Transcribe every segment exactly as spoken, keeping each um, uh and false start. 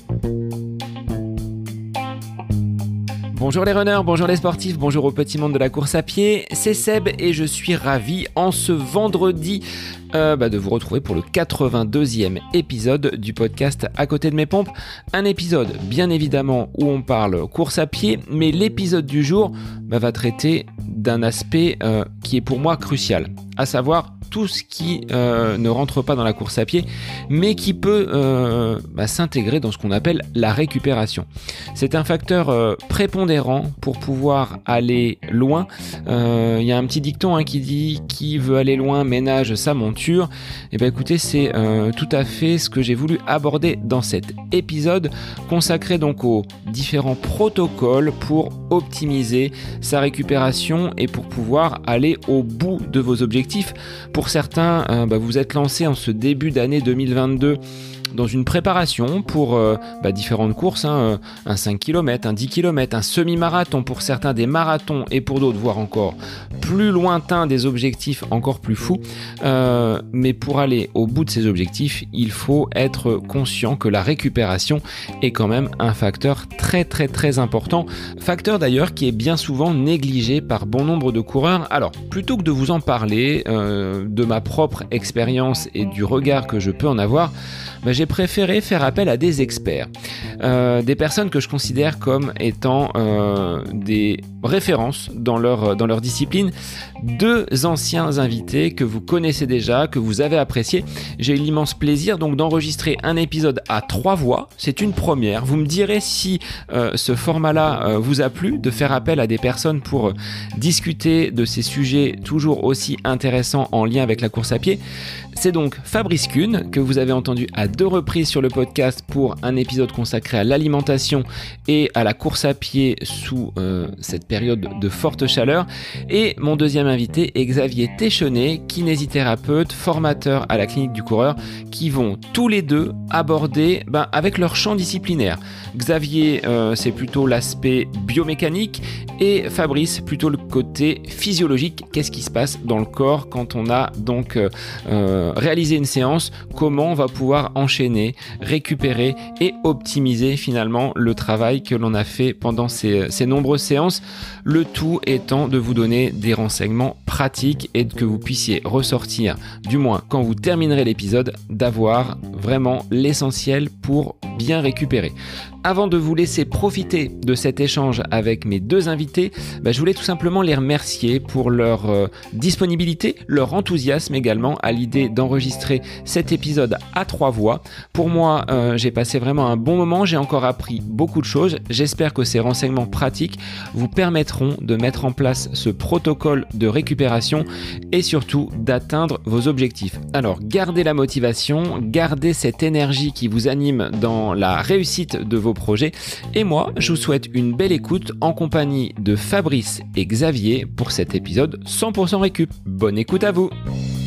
Bonjour les runners, bonjour les sportifs, bonjour au petit monde de la course à pied, c'est Seb et je suis ravi en ce vendredi euh, bah, de vous retrouver pour le quatre-vingt-deuxième épisode du podcast À côté de mes pompes. Un épisode bien évidemment où on parle course à pied, mais l'épisode du jour bah, va traiter d'un aspect euh, qui est pour moi crucial, à savoir tout ce qui euh, ne rentre pas dans la course à pied, mais qui peut euh, bah, s'intégrer dans ce qu'on appelle la récupération. C'est un facteur euh, prépondérant pour pouvoir aller loin. Il euh, y a un petit dicton hein, qui dit « Qui veut aller loin ménage sa monture ». Et bien écoutez, c'est euh, tout à fait ce que j'ai voulu aborder dans cet épisode, consacré donc aux différents protocoles pour optimiser sa récupération et pour pouvoir aller au bout de vos objectifs. Pour certains, euh, bah, vous êtes lancé en ce début d'année deux mille vingt-deux dans une préparation pour euh, bah, différentes courses, hein, un cinq kilomètres, un dix kilomètres, un semi-marathon, pour certains des marathons et pour d'autres, voire encore plus lointains, des objectifs encore plus fous. Euh, mais pour aller au bout de ces objectifs, il faut être conscient que la récupération est quand même un facteur très très très important. Facteur d'ailleurs qui est bien souvent négligé par bon nombre de coureurs. Alors, plutôt que de vous en parler, euh, de ma propre expérience et du regard que je peux en avoir, bah, j'ai préféré faire appel à des experts, euh, des personnes que je considère comme étant euh, des références dans leur, dans leur discipline, deux anciens invités que vous connaissez déjà, que vous avez appréciés. J'ai eu l'immense plaisir donc d'enregistrer un épisode à trois voix, c'est une première. Vous me direz si euh, ce format-là euh, vous a plu, de faire appel à des personnes pour euh, discuter de ces sujets toujours aussi intéressants en lien avec la course à pied. C'est donc Fabrice Kuhn, que vous avez entendu à deux reprises sur le podcast pour un épisode consacré à l'alimentation et à la course à pied sous euh, cette période de forte chaleur. Et mon deuxième invité est Xavier Téchenet, kinésithérapeute, formateur à la clinique du coureur, qui vont tous les deux aborder ben, avec leur champ disciplinaire. Xavier, euh, c'est plutôt l'aspect biomécanique et Fabrice, plutôt le côté physiologique. Qu'est-ce qui se passe dans le corps quand on a donc euh, euh, réalisé une séance? Comment on va pouvoir enchaîner, récupérer et optimiser finalement le travail que l'on a fait pendant ces, ces nombreuses séances. Le tout étant de vous donner des renseignements pratiques et que vous puissiez ressortir, du moins quand vous terminerez l'épisode, d'avoir vraiment l'essentiel pour bien récupérer. Avant de vous laisser profiter de cet échange avec mes deux invités, bah, je voulais tout simplement les remercier pour leur euh, disponibilité, leur enthousiasme également à l'idée d'enregistrer cet épisode à trois voix. Pour moi, euh, j'ai passé vraiment un bon moment, j'ai encore appris beaucoup de choses. J'espère que ces renseignements pratiques vous permettront de mettre en place ce protocole de récupération et surtout d'atteindre vos objectifs. Alors, gardez la motivation, gardez cette énergie qui vous anime dans la réussite de vos projets. Et moi, je vous souhaite une belle écoute en compagnie de Fabrice et Xavier pour cet épisode cent pour cent récup. Bonne écoute à vous!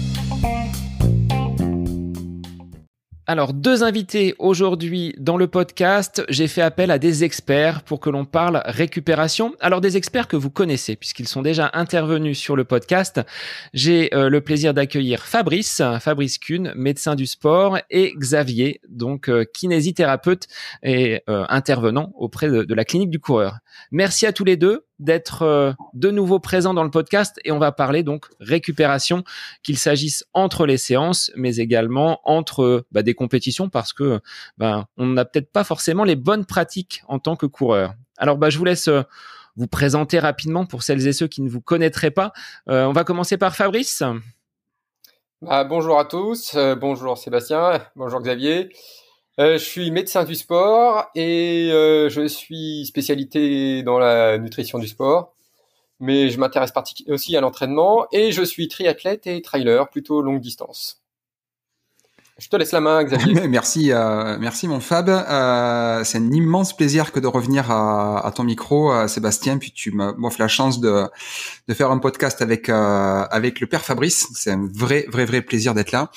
Alors, deux invités aujourd'hui dans le podcast. J'ai fait appel à des experts pour que l'on parle récupération. Alors, des experts que vous connaissez puisqu'ils sont déjà intervenus sur le podcast. J'ai euh, le plaisir d'accueillir Fabrice, Fabrice Kuhn, médecin du sport, et Xavier, donc euh, kinésithérapeute et euh, intervenant auprès de, de la clinique du coureur. Merci à tous les deux d'être euh, de nouveau présents dans le podcast et on va parler donc récupération, qu'il s'agisse entre les séances mais également entre bah, des compétitions parce que bah, on n'a peut-être pas forcément les bonnes pratiques en tant que coureur. Alors bah, je vous laisse euh, vous présenter rapidement pour celles et ceux qui ne vous connaîtraient pas. Euh, on va commencer par Fabrice. Bah, bonjour à tous, euh, bonjour Sébastien, bonjour Xavier. Euh, je suis médecin du sport et euh, je suis spécialité dans la nutrition du sport, mais je m'intéresse partic- aussi à l'entraînement et je suis triathlète et trailer, plutôt longue distance. Je te laisse la main, Xavier. Merci, euh, merci mon Fab. Euh, c'est un immense plaisir que de revenir à, à ton micro, euh, Sébastien. Puis tu m'offres la chance de, de faire un podcast avec euh, avec le père Fabrice. C'est un vrai, vrai, vrai plaisir d'être là.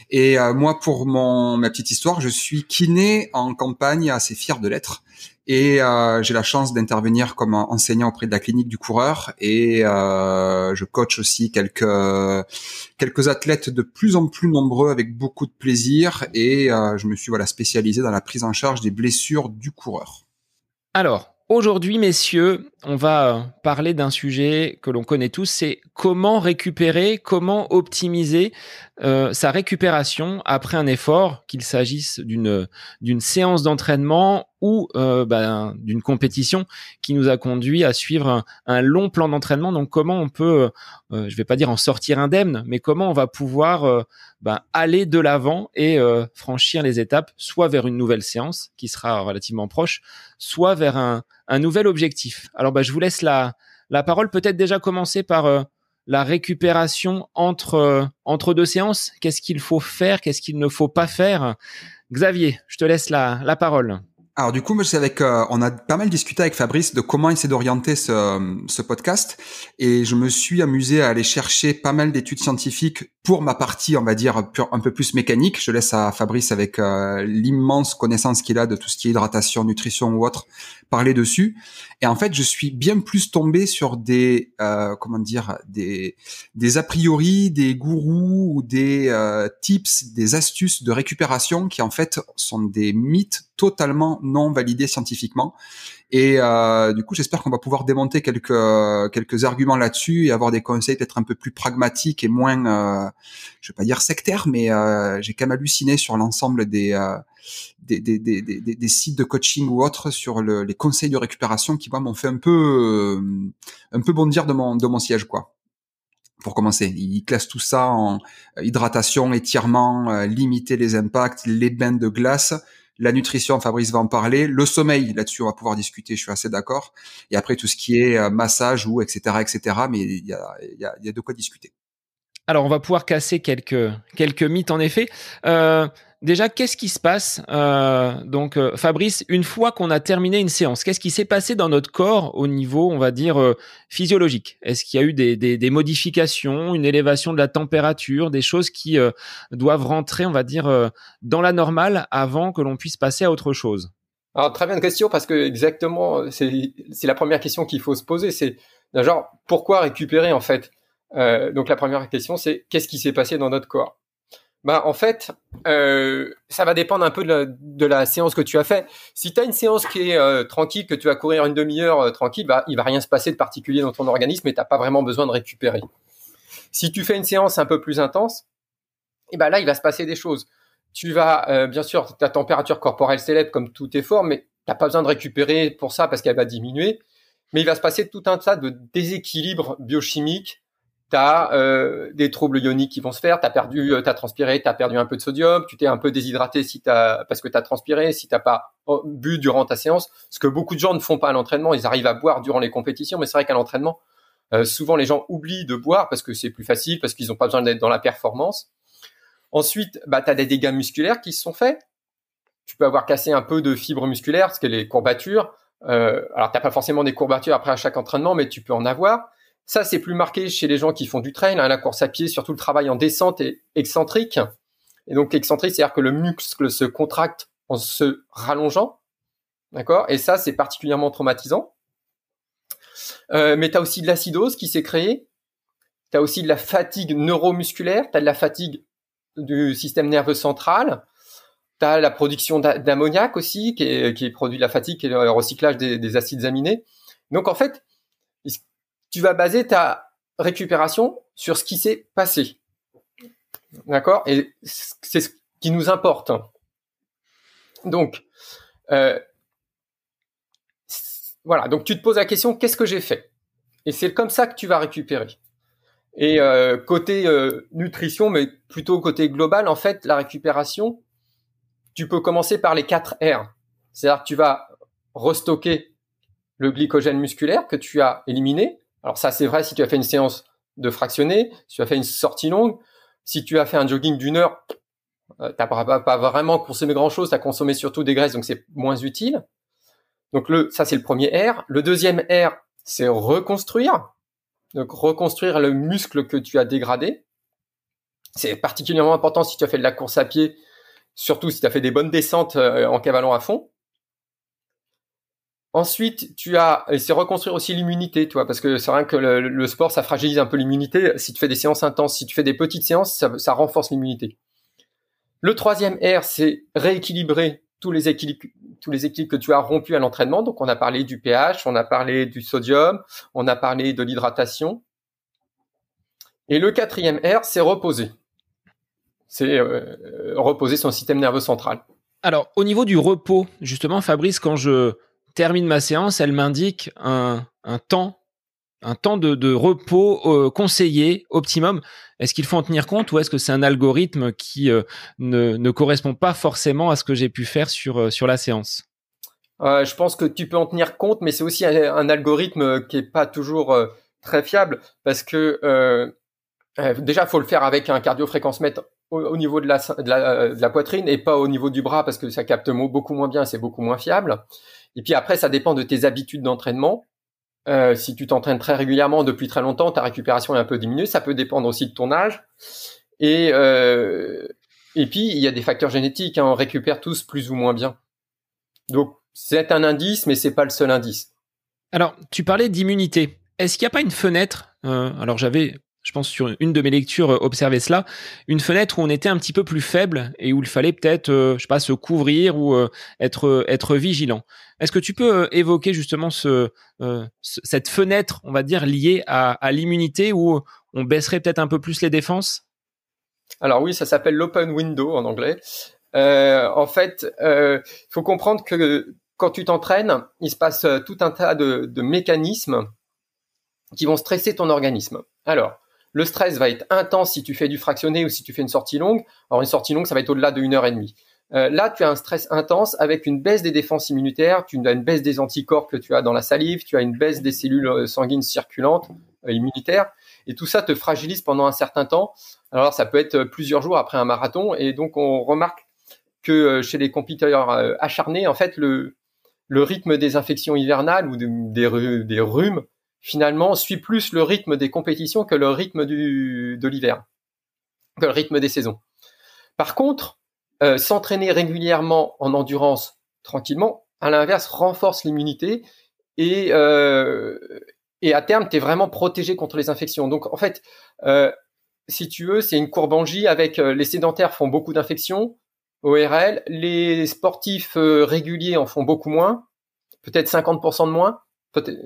Et euh, moi, pour mon ma petite histoire, je suis kiné en campagne, assez fier de l'être. Et euh, j'ai la chance d'intervenir comme enseignant auprès de la clinique du coureur. Et euh, je coach aussi quelques quelques athlètes de plus en plus nombreux avec beaucoup de plaisir. Et euh, je me suis voilà spécialisé dans la prise en charge des blessures du coureur. Alors, aujourd'hui, messieurs, on va parler d'un sujet que l'on connaît tous, c'est comment récupérer, comment optimiser euh, sa récupération après un effort, qu'il s'agisse d'une d'une séance d'entraînement ou euh, ben, d'une compétition qui nous a conduit à suivre un, un long plan d'entraînement. Donc, comment on peut, euh, je vais pas dire en sortir indemne, mais comment on va pouvoir euh, ben, aller de l'avant et euh, franchir les étapes, soit vers une nouvelle séance qui sera relativement proche, soit vers un, un nouvel objectif. Alors, bah, je vous laisse la, la parole. Peut-être déjà commencer par euh, la récupération entre, euh, entre deux séances. Qu'est-ce qu'il faut faire? Qu'est-ce qu'il ne faut pas faire? Xavier, je te laisse la, la parole. Alors du coup, moi, c'est avec, euh, on a pas mal discuté avec Fabrice de comment essayer d'orienter ce, ce podcast, et je me suis amusé à aller chercher pas mal d'études scientifiques pour ma partie, on va dire, un peu plus mécanique. Je laisse à Fabrice, avec euh, l'immense connaissance qu'il a de tout ce qui est hydratation, nutrition ou autre, parler dessus. Et en fait, je suis bien plus tombé sur des, euh, comment dire, des, des a priori, des gourous ou des euh, tips, des astuces de récupération qui en fait sont des mythes totalement non validés scientifiquement. Et euh, du coup, j'espère qu'on va pouvoir démonter quelques euh, quelques arguments là-dessus et avoir des conseils peut-être un peu plus pragmatiques et moins, euh, je vais pas dire sectaires, mais euh, j'ai quand même halluciné sur l'ensemble des, euh, des, des, des, des, des sites de coaching ou autres sur le, les conseils de récupération qui moi m'ont fait un peu euh, un peu bondir de mon de mon siège, quoi. Pour commencer, ils classent tout ça en hydratation, étirement, euh, limiter les impacts, les bains de glace. La nutrition, Fabrice va en parler. Le sommeil, là-dessus, on va pouvoir discuter, je suis assez d'accord. Et après, tout ce qui est euh, massage ou et cetera, et cetera. Mais il y a, il y a, il y a de quoi discuter. Alors, on va pouvoir casser quelques, quelques mythes, en effet. Euh, déjà, qu'est-ce qui se passe euh, Donc, euh, Fabrice, une fois qu'on a terminé une séance, qu'est-ce qui s'est passé dans notre corps au niveau, on va dire, euh, physiologique? Est-ce qu'il y a eu des, des, des modifications, une élévation de la température, des choses qui euh, doivent rentrer, on va dire, euh, dans la normale avant que l'on puisse passer à autre chose? Alors, très bien de question, parce que exactement, c'est, c'est la première question qu'il faut se poser. C'est, genre, pourquoi récupérer, en fait? Euh, donc la première question, c'est qu'est-ce qui s'est passé dans notre corps? Bah en fait, euh, ça va dépendre un peu de la, de la séance que tu as fait. Si tu as une séance qui est euh, tranquille, que tu vas courir une demi-heure euh, tranquille, bah il va rien se passer de particulier dans ton organisme et t'as pas vraiment besoin de récupérer. Si tu fais une séance un peu plus intense, et ben là il va se passer des choses. Tu vas euh, bien sûr, ta température corporelle s'élève comme tout effort, mais t'as pas besoin de récupérer pour ça parce qu'elle va diminuer. Mais il va se passer tout un tas de déséquilibres biochimiques. T'as euh, des troubles ioniques qui vont se faire, t'as perdu, euh, t'as transpiré, t'as perdu un peu de sodium, tu t'es un peu déshydraté si t'as, parce que t'as transpiré, si t'as pas bu durant ta séance, ce que beaucoup de gens ne font pas à l'entraînement, ils arrivent à boire durant les compétitions, mais c'est vrai qu'à l'entraînement, euh, souvent les gens oublient de boire parce que c'est plus facile, parce qu'ils n'ont pas besoin d'être dans la performance. Ensuite, bah t'as des dégâts musculaires qui se sont faits. Tu peux avoir cassé un peu de fibres musculaires, parce que les courbatures, euh, alors t'as pas forcément des courbatures après à chaque entraînement, mais tu peux en avoir. Ça, c'est plus marqué chez les gens qui font du trail, hein, la course à pied, surtout le travail en descente et excentrique. Et donc, excentrique, c'est-à-dire que le muscle se contracte en se rallongeant. D'accord? Et ça, c'est particulièrement traumatisant. Euh, mais tu as aussi de l'acidose qui s'est créée. Tu as aussi de la fatigue neuromusculaire. Tu as de la fatigue du système nerveux central. Tu as la production d'ammoniac aussi, qui est, qui est produit de la fatigue, qui est le recyclage des, des acides aminés. Donc, en fait, tu vas baser ta récupération sur ce qui s'est passé. D'accord? Et c'est ce qui nous importe. Donc, euh, voilà. Donc, tu te poses la question, qu'est-ce que j'ai fait? Et c'est comme ça que tu vas récupérer. Et euh, côté euh, nutrition, mais plutôt côté global, en fait, la récupération, tu peux commencer par les quatre R. C'est-à-dire que tu vas restocker le glycogène musculaire que tu as éliminé. Alors ça, c'est vrai si tu as fait une séance de fractionné, si tu as fait une sortie longue, si tu as fait un jogging d'une heure, euh, tu n'as pas, pas vraiment consommé grand-chose, tu as consommé surtout des graisses, donc c'est moins utile. Donc le, ça, c'est le premier R. Le deuxième R, c'est reconstruire. Donc reconstruire le muscle que tu as dégradé. C'est particulièrement important si tu as fait de la course à pied, surtout si tu as fait des bonnes descentes euh, en cavalant à fond. Ensuite, tu as, et c'est reconstruire aussi l'immunité, tu vois, parce que c'est vrai que le, le sport, ça fragilise un peu l'immunité. Si tu fais des séances intenses, si tu fais des petites séances, ça, ça renforce l'immunité. Le troisième R, c'est rééquilibrer tous les équilibres, tous les équilibres que tu as rompus à l'entraînement. Donc, on a parlé du pH, on a parlé du sodium, on a parlé de l'hydratation. Et le quatrième R, c'est reposer. C'est euh, reposer son système nerveux central. Alors, au niveau du repos, justement, Fabrice, quand je termine ma séance, elle m'indique un, un temps, un temps de, de repos euh, conseillé, optimum. Est-ce qu'il faut en tenir compte ou est-ce que c'est un algorithme qui euh, ne, ne correspond pas forcément à ce que j'ai pu faire sur, euh, sur la séance? euh, Je pense que tu peux en tenir compte, mais c'est aussi un, un algorithme qui est pas toujours euh, très fiable parce que euh, euh, déjà, il faut le faire avec un cardio-fréquence-mètre au, au niveau de la, de, la, de la poitrine et pas au niveau du bras parce que ça capte beaucoup moins bien, c'est beaucoup moins fiable. Et puis après, ça dépend de tes habitudes d'entraînement. Euh, si tu t'entraînes très régulièrement depuis très longtemps, ta récupération est un peu diminuée. Ça peut dépendre aussi de ton âge. Et, euh, et puis, il y a des facteurs génétiques. Hein, on récupère tous plus ou moins bien. Donc, c'est un indice, mais c'est pas le seul indice. Alors, tu parlais d'immunité. Est-ce qu'il n'y a pas une fenêtre euh, Alors, j'avais... je pense sur une de mes lectures, euh, observer cela, une fenêtre où on était un petit peu plus faible et où il fallait peut-être, euh, je sais pas, se couvrir ou euh, être euh, être vigilant. Est-ce que tu peux euh, évoquer justement ce, euh, ce cette fenêtre, on va dire, liée à, à l'immunité où on baisserait peut-être un peu plus les défenses? Alors oui, ça s'appelle l'open window en anglais. Euh, en fait, il euh, faut comprendre que quand tu t'entraînes, il se passe tout un tas de, de mécanismes qui vont stresser ton organisme. Alors, le stress va être intense si tu fais du fractionné ou si tu fais une sortie longue. Alors, une sortie longue, ça va être au-delà de une heure et demie. Euh, là, tu as un stress intense avec une baisse des défenses immunitaires, tu as une baisse des anticorps que tu as dans la salive, tu as une baisse des cellules sanguines circulantes euh, immunitaires, et tout ça te fragilise pendant un certain temps. Alors, ça peut être plusieurs jours après un marathon, et donc on remarque que euh, chez les compétiteurs euh, acharnés, en fait, le, le rythme des infections hivernales ou de, des, des rhumes finalement, suit plus le rythme des compétitions que le rythme du, de l'hiver, que le rythme des saisons. Par contre, euh, s'entraîner régulièrement en endurance tranquillement, à l'inverse, renforce l'immunité et, euh, et à terme, tu es vraiment protégé contre les infections. Donc, en fait, euh, si tu veux, c'est une courbe en J avec euh, les sédentaires font beaucoup d'infections, O R L, les sportifs euh, réguliers en font beaucoup moins, peut-être cinquante pour cent de moins, peut-être...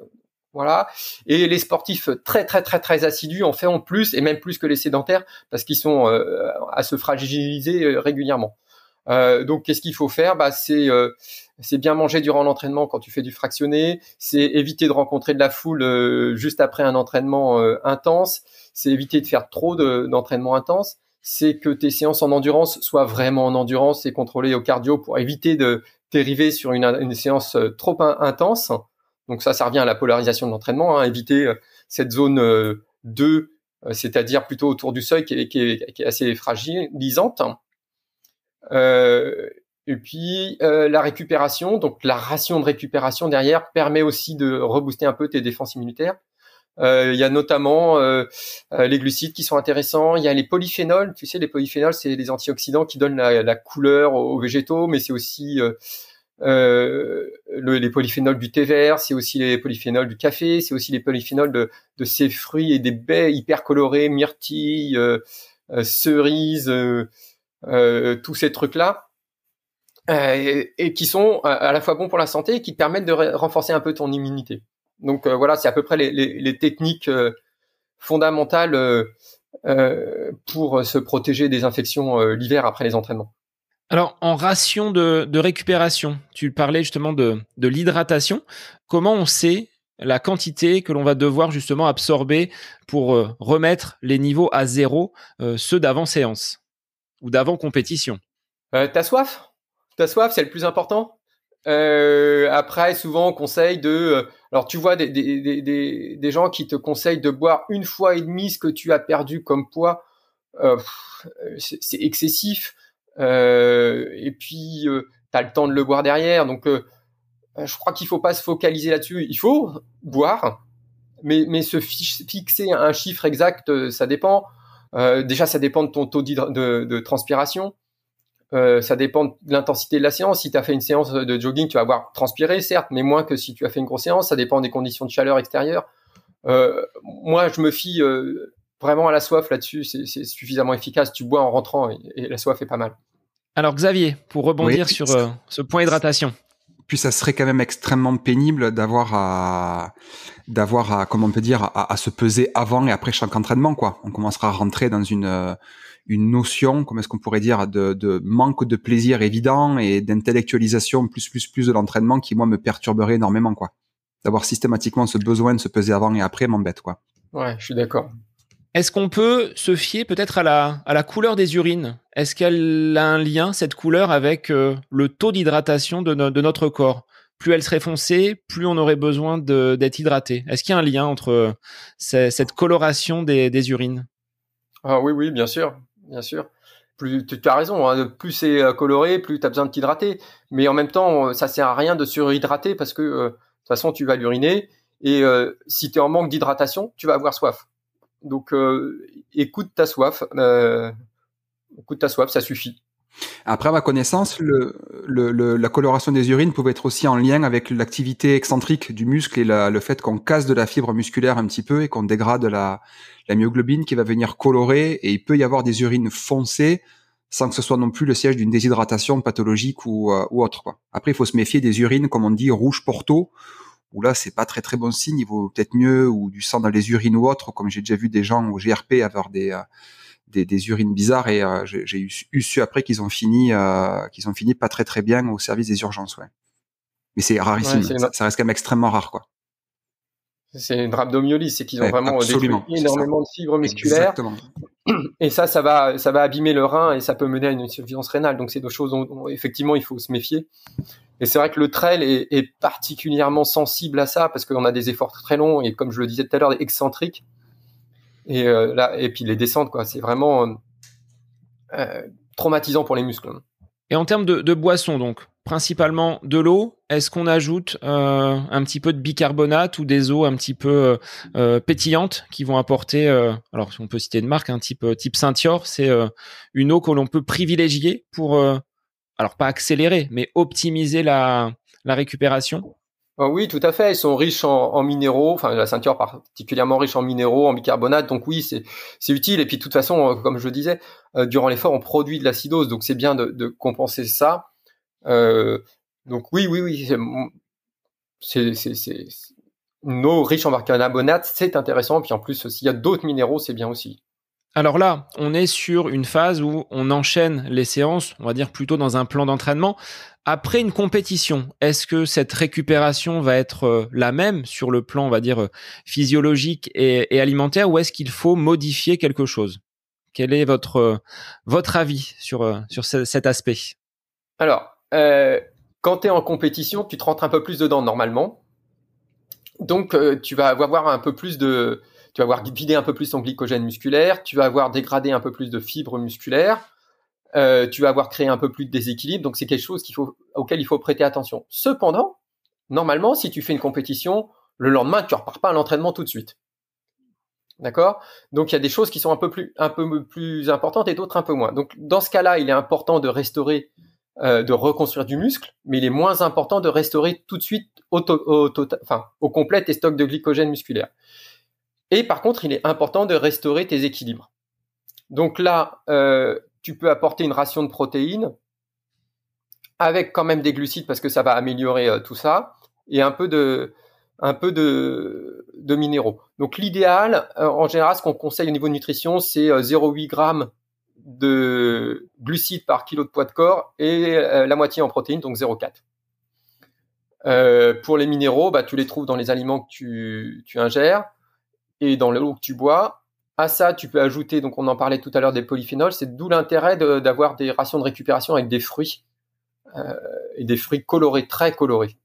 Voilà. Et les sportifs très, très, très, très assidus en font plus, et même plus que les sédentaires, parce qu'ils sont euh, à se fragiliser euh, régulièrement. Euh, donc, qu'est-ce qu'il faut faire? Bah, c'est, euh, c'est bien manger durant l'entraînement quand tu fais du fractionné, c'est éviter de rencontrer de la foule euh, juste après un entraînement euh, intense, c'est éviter de faire trop de, d'entraînement intense, c'est que tes séances en endurance soient vraiment en endurance et contrôlées au cardio pour éviter de dériver sur une, une séance trop in- intense. Donc ça, ça revient à la polarisation de l'entraînement, hein, éviter euh, cette zone euh, deux, euh, c'est-à-dire plutôt autour du seuil qui est, qui est, qui est assez fragilisante. Euh, et puis euh, la récupération, donc la ration de récupération derrière permet aussi de rebooster un peu tes défenses immunitaires. Euh, il y a notamment euh, euh, les glucides qui sont intéressants. Il y a les polyphénols. Tu sais, les polyphénols, c'est les antioxydants qui donnent la, la couleur aux, aux végétaux, mais c'est aussi euh, Euh, le, les polyphénols du thé vert, c'est aussi les polyphénols du café, c'est aussi les polyphénols de, de ces fruits et des baies hyper colorées, myrtilles, euh, euh, cerises, euh, euh, tous ces trucs-là, euh, et, et qui sont à, à la fois bons pour la santé et qui te permettent de re- renforcer un peu ton immunité. Donc euh, voilà, c'est à peu près les, les, les techniques euh, fondamentales euh, euh, pour se protéger des infections euh, l'hiver après les entraînements. Alors, en ration de, de récupération, tu parlais justement de, de l'hydratation. Comment on sait la quantité que l'on va devoir justement absorber pour euh, remettre les niveaux à zéro, euh, ceux d'avant séance ou d'avant compétition? Euh, t'as soif? T'as soif, c'est le plus important. Euh, après, souvent, on conseille de... Euh, alors, tu vois des, des, des, des, des gens qui te conseillent de boire une fois et demie ce que tu as perdu comme poids. Euh, c'est, c'est excessif. Euh, et puis, euh, tu as le temps de le boire derrière. Donc, euh, je crois qu'il faut pas se focaliser là-dessus. Il faut boire, mais, mais se fixer un chiffre exact, ça dépend. Euh, déjà, ça dépend de ton taux de, de transpiration. Euh, ça dépend de l'intensité de la séance. Si tu as fait une séance de jogging, tu vas avoir transpiré, certes, mais moins que si tu as fait une grosse séance. Ça dépend des conditions de chaleur extérieure. Euh, moi, je me fie euh, vraiment à la soif là-dessus. C'est, c'est suffisamment efficace. Tu bois en rentrant et, et la soif est pas mal. Alors Xavier, pour rebondir oui, sur euh, ce point hydratation. Puis ça serait quand même extrêmement pénible d'avoir à, d'avoir à, comment on peut dire, à, à se peser avant et après chaque entraînement, quoi. On commencera à rentrer dans une, une notion, comment est-ce qu'on pourrait dire, de, de manque de plaisir évident et d'intellectualisation plus, plus, plus de l'entraînement qui, moi, me perturberait énormément, quoi. D'avoir systématiquement ce besoin de se peser avant et après m'embête, quoi. Ouais, je suis d'accord. Est-ce qu'on peut se fier peut-être à la, à la couleur des urines ? Est-ce qu'elle a un lien, cette couleur, avec euh, le taux d'hydratation de, no- de notre corps ? Plus elle serait foncée, plus on aurait besoin de, d'être hydraté. Est-ce qu'il y a un lien entre euh, c- cette coloration des, des urines ? Ah oui, oui, bien sûr, bien sûr. Plus, tu as raison, hein, plus c'est coloré, plus tu as besoin de t'hydrater. Mais en même temps, ça sert à rien de surhydrater parce que euh, de toute façon, tu vas l'uriner. Et euh, si tu es en manque d'hydratation, tu vas avoir soif. Donc, euh, écoute ta soif. Euh, écoute ta soif, ça suffit. Après, à ma connaissance, le, le, le, la coloration des urines pouvait être aussi en lien avec l'activité excentrique du muscle et la, le fait qu'on casse de la fibre musculaire un petit peu et qu'on dégrade la, la myoglobine qui va venir colorer. Et il peut y avoir des urines foncées sans que ce soit non plus le siège d'une déshydratation pathologique ou, euh, ou autre, quoi. Après, il faut se méfier des urines, comme on dit, rouge porto, où là, c'est pas très très bon signe. Il vaut peut-être mieux, ou du sang dans les urines ou autre, comme j'ai déjà vu des gens au G R P avoir des... Euh, Des, des urines bizarres et euh, j'ai, j'ai eu, eu su après qu'ils ont fini euh, qu'ils ont fini pas très très bien au service des urgences, ouais. Mais c'est rarissime, ouais, c'est ça, ça reste quand même extrêmement rare, quoi. C'est une rhabdomyolyse, c'est qu'ils ont ouais, vraiment absolument, détruit énormément de fibres musculaires. Exactement. Et ça, ça va, ça va abîmer le rein et ça peut mener à une insuffisance rénale. Donc c'est deux choses dont, dont effectivement il faut se méfier. Et c'est vrai que le trail est, est particulièrement sensible à ça parce qu'on a des efforts très longs et comme je le disais tout à l'heure, excentriques. Et euh, là, et puis les descentes, quoi, c'est vraiment euh, traumatisant pour les muscles. Et en termes de, de boissons, donc principalement de l'eau. Est-ce qu'on ajoute euh, un petit peu de bicarbonate ou des eaux un petit peu euh, pétillantes qui vont apporter, euh, alors on peut citer une marque, un type type Saint-Yor, c'est euh, une eau que l'on peut privilégier pour, euh, alors pas accélérer, mais optimiser la la récupération. Oh oui, tout à fait. Ils sont riches en, en minéraux. Enfin, la Saint-Yor particulièrement riche en minéraux, en bicarbonate. Donc oui, c'est c'est utile. Et puis de toute façon, comme je le disais, euh, durant l'effort, on produit de l'acidose. Donc c'est bien de, de compenser ça. Euh, donc oui, oui, oui. C'est, c'est, c'est, c'est une eau riche en bicarbonate, c'est intéressant. Puis en plus, s'il y a d'autres minéraux, c'est bien aussi. Alors là, on est sur une phase où on enchaîne les séances, on va dire plutôt dans un plan d'entraînement. Après une compétition, est-ce que cette récupération va être la même sur le plan, on va dire, physiologique et, et alimentaire, ou est-ce qu'il faut modifier quelque chose ? Quel est votre, votre avis sur, sur ce, cet aspect ? Alors, euh, quand tu es en compétition, tu te rentres un peu plus dedans normalement. Donc, euh, tu vas avoir un peu plus de... Tu vas avoir vidé un peu plus ton glycogène musculaire, tu vas avoir dégradé un peu plus de fibres musculaires, euh, tu vas avoir créé un peu plus de déséquilibre. Donc, c'est quelque chose qu'il faut, auquel il faut prêter attention. Cependant, normalement, si tu fais une compétition, le lendemain, tu ne repars pas à l'entraînement tout de suite. D'accord ? Donc, il y a des choses qui sont un peu plus, un peu plus importantes et d'autres un peu moins. Donc, dans ce cas-là, il est important de restaurer, euh, de reconstruire du muscle, mais il est moins important de restaurer tout de suite au, to- au, tota- enfin, au complet tes stocks de glycogène musculaire. Et par contre, il est important de restaurer tes équilibres. Donc là, euh, tu peux apporter une ration de protéines avec quand même des glucides parce que ça va améliorer euh, tout ça et un peu de, un peu de, de minéraux. Donc l'idéal, euh, en général, ce qu'on conseille au niveau de nutrition, c'est euh, zéro virgule huit grammes de glucides par kilo de poids de corps et euh, la moitié en protéines, donc zéro virgule quatre. Euh, pour les minéraux, bah, tu les trouves dans les aliments que tu, tu ingères et dans l'eau que tu bois. À ça, tu peux ajouter, donc on en parlait tout à l'heure, des polyphénols. C'est d'où l'intérêt de, d'avoir des rations de récupération avec des fruits euh, et des fruits colorés, très colorés.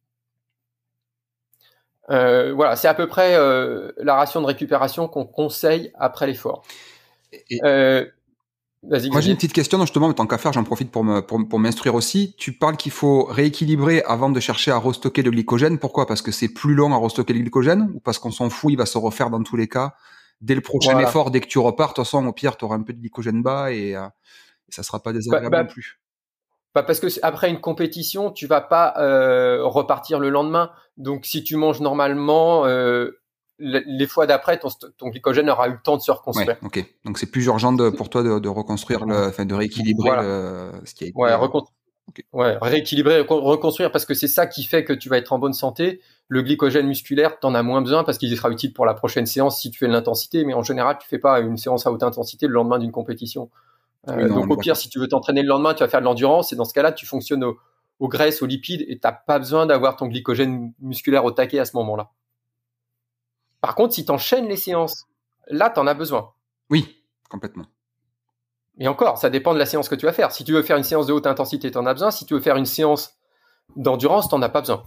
Euh, voilà, c'est à peu près euh, la ration de récupération qu'on conseille après l'effort. Et... Euh, Vas-y, Moi, j'ai une petite question, justement, en tant qu'à faire, j'en profite pour, me, pour, pour m'instruire aussi. Tu parles qu'il faut rééquilibrer avant de chercher à restocker le glycogène. Pourquoi ? Parce que c'est plus long à restocker le glycogène ou parce qu'on s'en fout, il va se refaire dans tous les cas dès le prochain Voilà. effort, dès que tu repars, de toute façon, au pire, tu auras un peu de glycogène bas et, euh, et ça sera pas désagréable Bah, bah, non plus. bah parce que c- après une compétition, tu vas pas euh, repartir le lendemain. Donc si tu manges normalement, euh, le- les fois d'après, ton, st- ton glycogène aura eu le temps de se Ouais, reconstruire. ok. Donc c'est plus urgent de, pour toi de, de reconstruire, le, enfin de rééquilibrer Voilà. le, ce qui a Ouais, été. euh, recon- ok. ouais, rééquilibrer, recon- reconstruire, parce que c'est ça qui fait que tu vas être en bonne santé. Le glycogène musculaire, t'en as moins besoin parce qu'il sera utile pour la prochaine séance si tu fais de l'intensité, mais en général, tu fais pas une séance à haute intensité le lendemain d'une compétition. Oui, Euh, non, on donc est au pire, d'accord. si tu veux t'entraîner le lendemain, tu vas faire de l'endurance, et dans ce cas-là, tu fonctionnes au- aux graisses, aux lipides, et t'as pas besoin d'avoir ton glycogène musculaire au taquet à ce moment-là. Par contre, si tu enchaînes les séances, là, tu en as besoin. Oui, complètement. Et encore, ça dépend de la séance que tu vas faire. Si tu veux faire une séance de haute intensité, tu en as besoin. Si tu veux faire une séance d'endurance, tu n'en as pas besoin.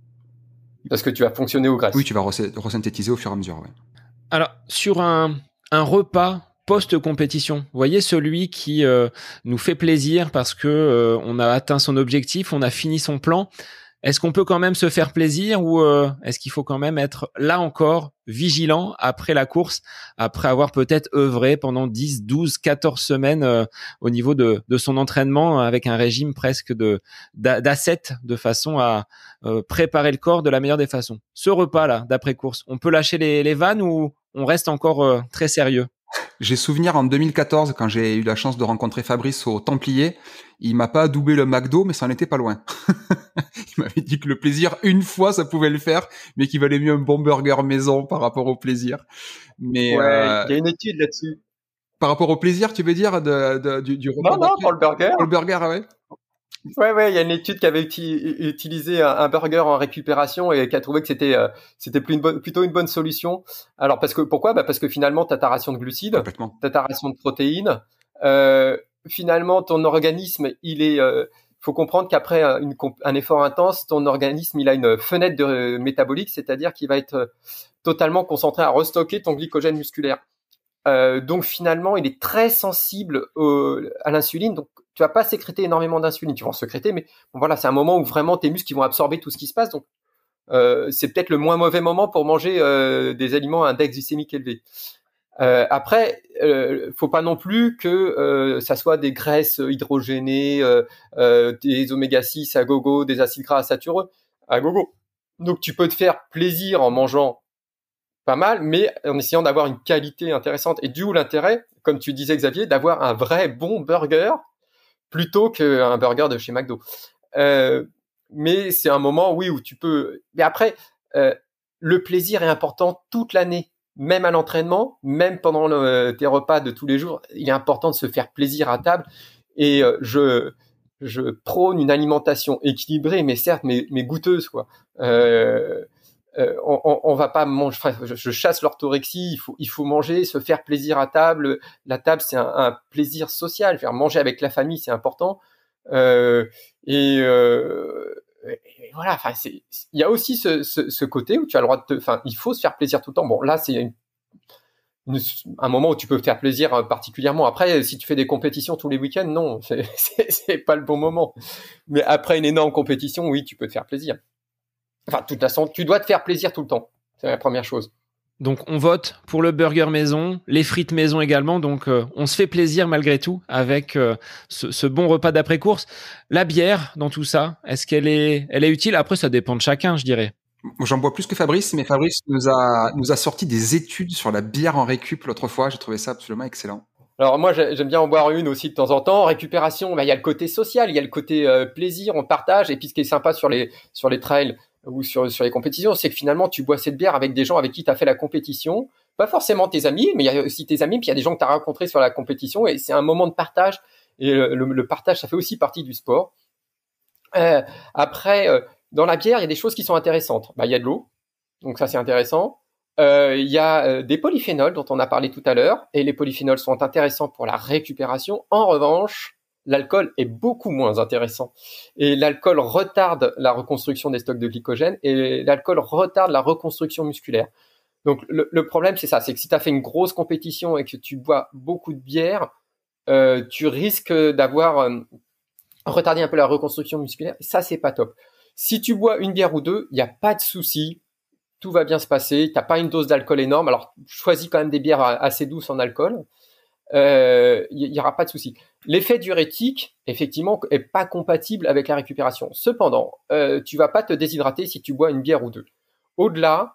Parce que tu vas fonctionner aux graisses. Oui, tu vas ressy- resynthétiser au fur et à mesure. Ouais. Alors, sur un, un repas post-compétition, vous voyez celui qui euh, nous fait plaisir parce que euh, on a atteint son objectif, on a fini son plan. Est-ce qu'on peut quand même se faire plaisir ou euh, est-ce qu'il faut quand même être là encore vigilant après la course, après avoir peut-être œuvré pendant dix, douze, quatorze semaines euh, au niveau de, de son entraînement avec un régime presque de d'a- d'ascète de façon à euh, préparer le corps de la meilleure des façons. Ce repas-là d'après-course, on peut lâcher les, les vannes ou on reste encore euh, très sérieux? J'ai souvenir en deux mille quatorze, quand j'ai eu la chance de rencontrer Fabrice au Templier, il m'a pas adoubé le McDo, mais ça en était pas loin. Il m'avait dit que le plaisir, une fois, ça pouvait le faire, mais qu'il valait mieux un bon burger maison par rapport au plaisir. Mais Ouais, euh, il y a une étude là-dessus. par rapport au plaisir, tu veux dire, de, de- du, du repas Non, non, pour d'après? le burger. Pour le burger, ah ouais. Ouais, ouais, il y a une étude qui avait uti- utilisé un, un burger en récupération et qui a trouvé que c'était euh, c'était plus une bonne- plutôt une bonne solution. Alors parce que pourquoi? Bah parce que finalement, tu as ta ration de glucides, Complètement. tu as ta ration de protéines. Euh, finalement, ton organisme, il est euh, faut comprendre qu'après euh, une comp- un effort intense, ton organisme, il a une fenêtre de euh, métabolique, c'est-à-dire qu'il va être euh, totalement concentré à restocker ton glycogène musculaire. Euh, donc finalement, il est très sensible au, à l'insuline. Donc tu vas pas sécréter énormément d'insuline. Tu vas en sécréter, mais bon, voilà, c'est un moment où vraiment tes muscles ils vont absorber tout ce qui se passe. Donc euh, c'est peut-être le moins mauvais moment pour manger euh, des aliments à index glycémique élevé. Euh, après, euh, faut pas non plus que euh, ça soit des graisses hydrogénées, euh, euh, des oméga six à gogo, des acides gras satureux à gogo. Donc tu peux te faire plaisir en mangeant pas mal, mais en essayant d'avoir une qualité intéressante. Et d'où l'intérêt, comme tu disais Xavier, d'avoir un vrai bon burger plutôt qu'un burger de chez McDo. Euh, mais c'est un moment, oui, où tu peux... Mais après, euh, le plaisir est important toute l'année, même à l'entraînement, même pendant le, tes repas de tous les jours. Il est important de se faire plaisir à table. Et euh, je, je prône une alimentation équilibrée, mais certes, mais, mais goûteuse, quoi. Euh, euh, on, on, on va pas manger. Enfin, je, je chasse l'orthorexie. Il faut, il faut manger, se faire plaisir à table. La table, c'est un, un plaisir social. Faire manger avec la famille, c'est important. Euh, et, euh, et voilà. Enfin, c'est. Il y a aussi ce, ce, ce côté où tu as le droit de te. Enfin, il faut se faire plaisir tout le temps. Bon, là, c'est une, une, un moment où tu peux faire plaisir particulièrement. Après, si tu fais des compétitions tous les week-ends, non, c'est, c'est, c'est pas le bon moment. Mais après une énorme compétition, oui, tu peux te faire plaisir. Enfin, de toute façon, tu dois te faire plaisir tout le temps. C'est la première chose. Donc on vote pour le burger maison, les frites maison également. Donc euh, on se fait plaisir malgré tout avec euh, ce, ce bon repas d'après-course. La bière dans tout ça, est-ce qu'elle est, elle est utile? Après, ça dépend de chacun, je dirais. Moi, j'en bois plus que Fabrice, mais Fabrice nous a, nous a sorti des études sur la bière en récup l'autre fois. J'ai trouvé ça absolument excellent. Alors moi, j'aime bien en boire une aussi de temps en temps. Récupération, bah, il y a le côté social, il y a le côté euh, plaisir, on partage. Et puis ce qui est sympa sur les, sur les trails ou sur, sur les compétitions, c'est que finalement, tu bois cette bière avec des gens avec qui tu as fait la compétition. Pas forcément tes amis, mais il y a aussi tes amis, puis il y a des gens que tu as rencontrés sur la compétition. Et c'est un moment de partage. Et le, le, le partage, ça fait aussi partie du sport. Euh, après, euh, dans la bière, il y a des choses qui sont intéressantes. Bah, il y a de l'eau, donc ça c'est intéressant. Euh, il y a euh, des polyphénols dont on a parlé tout à l'heure, et les polyphénols sont intéressants pour la récupération. En revanche, l'alcool est beaucoup moins intéressant. Et l'alcool retarde la reconstruction des stocks de glycogène, et l'alcool retarde la reconstruction musculaire. Donc le, le problème, c'est ça, c'est que si tu as fait une grosse compétition et que tu bois beaucoup de bière, euh, tu risques d'avoir euh, retardé un peu la reconstruction musculaire. Ça, c'est pas top. Si tu bois une bière ou deux, il n'y a pas de souci. tout va bien se passer. T'as pas une dose d'alcool énorme. Alors, choisis quand même des bières assez douces en alcool. Il euh, y aura pas de souci. L'effet diurétique, effectivement, est pas compatible avec la récupération. Cependant, euh, tu vas pas te déshydrater si tu bois une bière ou deux. Au-delà,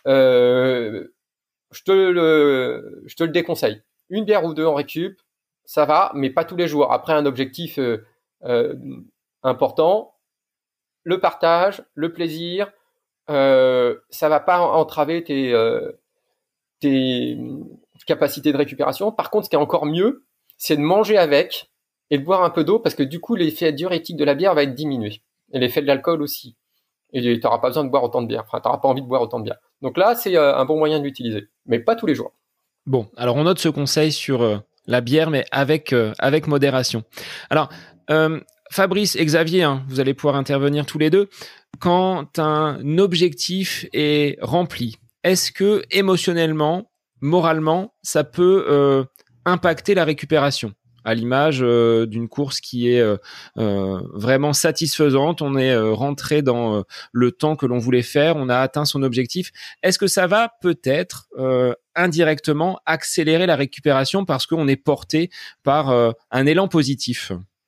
euh, je te le, je te le déconseille. Une bière ou deux en récup, ça va, mais pas tous les jours. Après, un objectif euh, euh, important, le partage, le plaisir, euh, ça va pas entraver tes, euh, tes capacités de récupération. Par contre, ce qui est encore mieux, c'est de manger avec et de boire un peu d'eau parce que du coup, l'effet diurétique de la bière va être diminué. Et l'effet de l'alcool aussi. Et tu n'auras pas besoin de boire autant de bière. Enfin, tu n'auras pas envie de boire autant de bière. Donc là, c'est euh, un bon moyen de l'utiliser. Mais pas tous les jours. Bon, alors on note ce conseil sur euh, la bière, mais avec, euh, avec modération. Alors, euh, Fabrice et Xavier, hein, vous allez pouvoir intervenir tous les deux. Quand un objectif est rempli, est-ce que émotionnellement, moralement, ça peut euh, impacter la récupération ? À l'image euh, d'une course qui est euh, euh, vraiment satisfaisante, on est euh, rentré dans euh, le temps que l'on voulait faire, on a atteint son objectif. Est-ce que ça va peut-être euh, indirectement accélérer la récupération parce qu'on est porté par euh, un élan positif ?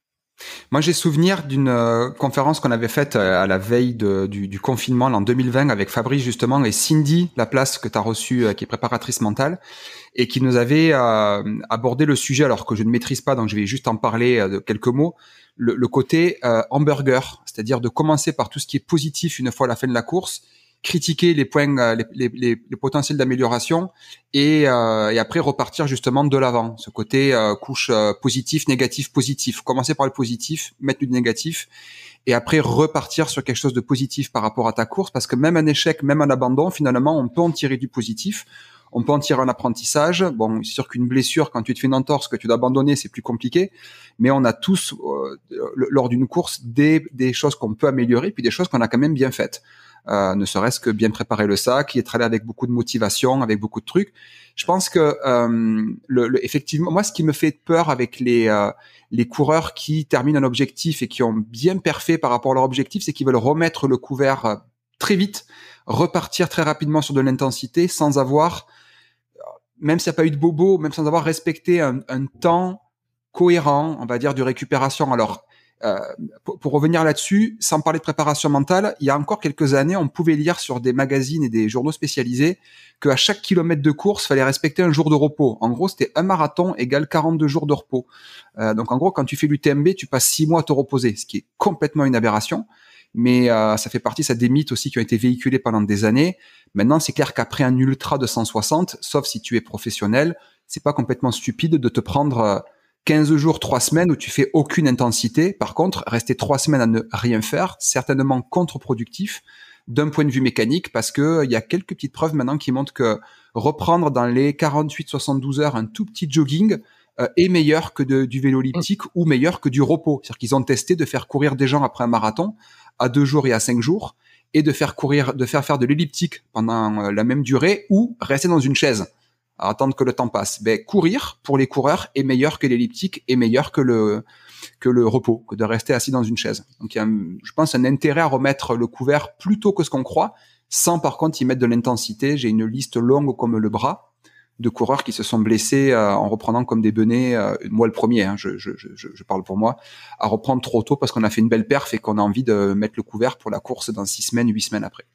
Moi, j'ai souvenir d'une euh, conférence qu'on avait faite euh, à la veille de, du, du confinement en deux mille vingt avec Fabrice justement et Cindy Laplace que tu as reçue, euh, qui est préparatrice mentale et qui nous avait euh, abordé le sujet alors que je ne maîtrise pas, donc je vais juste en parler euh, de quelques mots. Le, le côté euh, hamburger, c'est-à-dire de commencer par tout ce qui est positif une fois à la fin de la course, critiquer les points, euh, les, les, les potentiels d'amélioration et, euh, et après repartir justement de l'avant. Ce côté euh, couche euh, positif, négatif, positif. Commencer par le positif, mettre du négatif et après repartir sur quelque chose de positif par rapport à ta course parce que même un échec, même un abandon, finalement, on peut en tirer du positif. On peut en tirer un apprentissage. Bon, c'est sûr qu'une blessure, quand tu te fais une entorse, que tu dois abandonner, c'est plus compliqué. Mais on a tous, euh, lors d'une course, des, des choses qu'on peut améliorer, puis des choses qu'on a quand même bien faites. Euh, ne serait-ce que bien préparer le sac, y être allé avec beaucoup de motivation, avec beaucoup de trucs. Je pense que euh, le, le, effectivement, moi, ce qui me fait peur avec les euh, les coureurs qui terminent un objectif et qui ont bien perfait par rapport à leur objectif, c'est qu'ils veulent remettre le couvert euh, très vite, repartir très rapidement sur de l'intensité, sans avoir, même s'il n'y a pas eu de bobo, même sans avoir respecté un, un temps cohérent, on va dire, de récupération. Alors, Euh, pour, pour revenir là-dessus, sans parler de préparation mentale, il y a encore quelques années, on pouvait lire sur des magazines et des journaux spécialisés qu'à chaque kilomètre de course, il fallait respecter un jour de repos. En gros, c'était un marathon égale quarante-deux jours de repos. Euh, donc, en gros, quand tu fais l'U T M B, tu passes six mois à te reposer, ce qui est complètement une aberration. Mais euh, ça fait partie, ça des mythes aussi qui ont été véhiculés pendant des années. Maintenant, c'est clair qu'après un ultra de cent soixante, sauf si tu es professionnel, c'est pas complètement stupide de te prendre euh, quinze jours, trois semaines où tu fais aucune intensité. Par contre, rester trois semaines à ne rien faire, certainement contre-productif d'un point de vue mécanique parce que il y a quelques petites preuves maintenant qui montrent que reprendre dans les quarante-huit soixante-douze heures un tout petit jogging euh, est meilleur que de, du vélo elliptique ou meilleur que du repos. C'est-à-dire qu'ils ont testé de faire courir des gens après un marathon à deux jours et à cinq jours et de faire courir, de faire faire de l'elliptique pendant euh, la même durée ou rester dans une chaise à attendre que le temps passe. Ben, courir, pour les coureurs, est meilleur que l'elliptique, est meilleur que le, que le repos, que de rester assis dans une chaise. Donc, il y a, je pense, un intérêt à remettre le couvert plus tôt que ce qu'on croit, sans par contre y mettre de l'intensité. J'ai une liste longue comme le bras de coureurs qui se sont blessés euh, en reprenant comme des benets, euh, moi le premier, hein, je, je, je, je parle pour moi, à reprendre trop tôt parce qu'on a fait une belle perf et qu'on a envie de mettre le couvert pour la course dans six semaines, huit semaines après.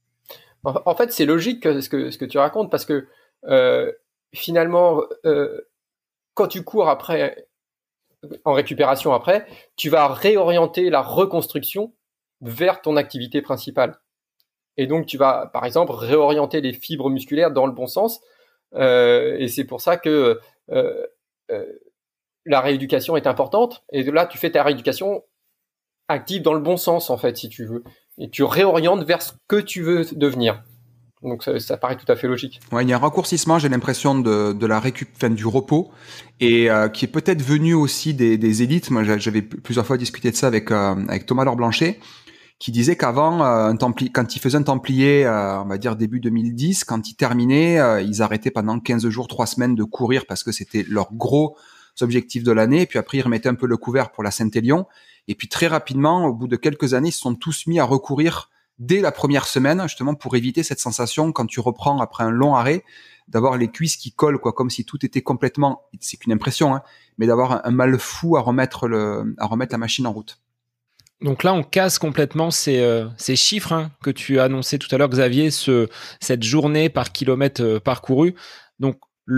En fait, c'est logique ce que, ce que tu racontes parce que Euh, finalement, euh, quand tu cours après, en récupération après, tu vas réorienter la reconstruction vers ton activité principale. Et donc, tu vas, par exemple, réorienter les fibres musculaires dans le bon sens. Euh, et c'est pour ça que euh, euh, la rééducation est importante. Et là, tu fais ta rééducation active dans le bon sens, en fait, si tu veux. Et tu réorientes vers ce que tu veux devenir. Donc ça, ça paraît tout à fait logique. Ouais, il y a un raccourcissement, j'ai l'impression, de, de la récup, enfin, du repos, et euh, qui est peut-être venu aussi des, des élites. Moi, j'avais plusieurs fois discuté de ça avec euh, avec Thomas Laure Blanchet, qui disait qu'avant, euh, un templi, quand il faisait un Templier, euh, on va dire début deux mille dix, quand il terminait, euh, ils arrêtaient pendant quinze jours, trois semaines de courir parce que c'était leur gros objectif de l'année. Et puis après, ils remettaient un peu le couvert pour la Saint-Élion. Et puis très rapidement, au bout de quelques années, ils se sont tous mis à recourir dès la première semaine, justement pour éviter cette sensation quand tu reprends après un long arrêt, d'avoir les cuisses qui collent, quoi, comme si tout était complètement, c'est qu'une impression, hein, mais d'avoir un, un mal fou à remettre le, à remettre la machine en route. Donc là, on casse complètement ces, euh, ces chiffres hein, que tu as annoncé tout à l'heure, Xavier, ce, cette journée par kilomètre euh, parcouru. Donc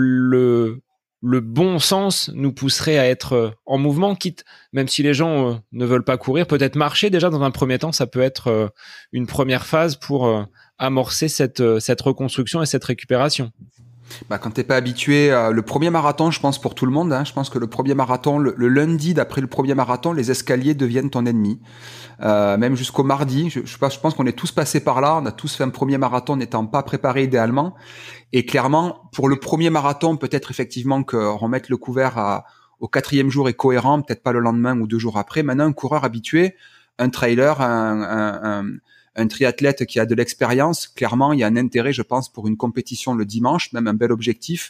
le, le bon sens nous pousserait à être euh, en mouvement, quitte, même si les gens euh, ne veulent pas courir, peut-être marcher déjà dans un premier temps, ça peut être euh, une première phase pour euh, amorcer cette, euh, cette reconstruction et cette récupération. Bah, quand t'es pas habitué, euh, le premier marathon, je pense pour tout le monde, hein, je pense que le premier marathon, le, le lundi d'après le premier marathon, les escaliers deviennent ton ennemi. Euh, même jusqu'au mardi, je, je, je pense qu'on est tous passés par là, on a tous fait un premier marathon n'étant pas préparé idéalement. Et clairement, pour le premier marathon, peut-être effectivement que remettre le couvert à, au quatrième jour est cohérent, peut-être pas le lendemain ou deux jours après. Maintenant, un coureur habitué, un trailer, un, un, un un triathlète qui a de l'expérience, clairement, il y a un intérêt, je pense, pour une compétition le dimanche, même un bel objectif,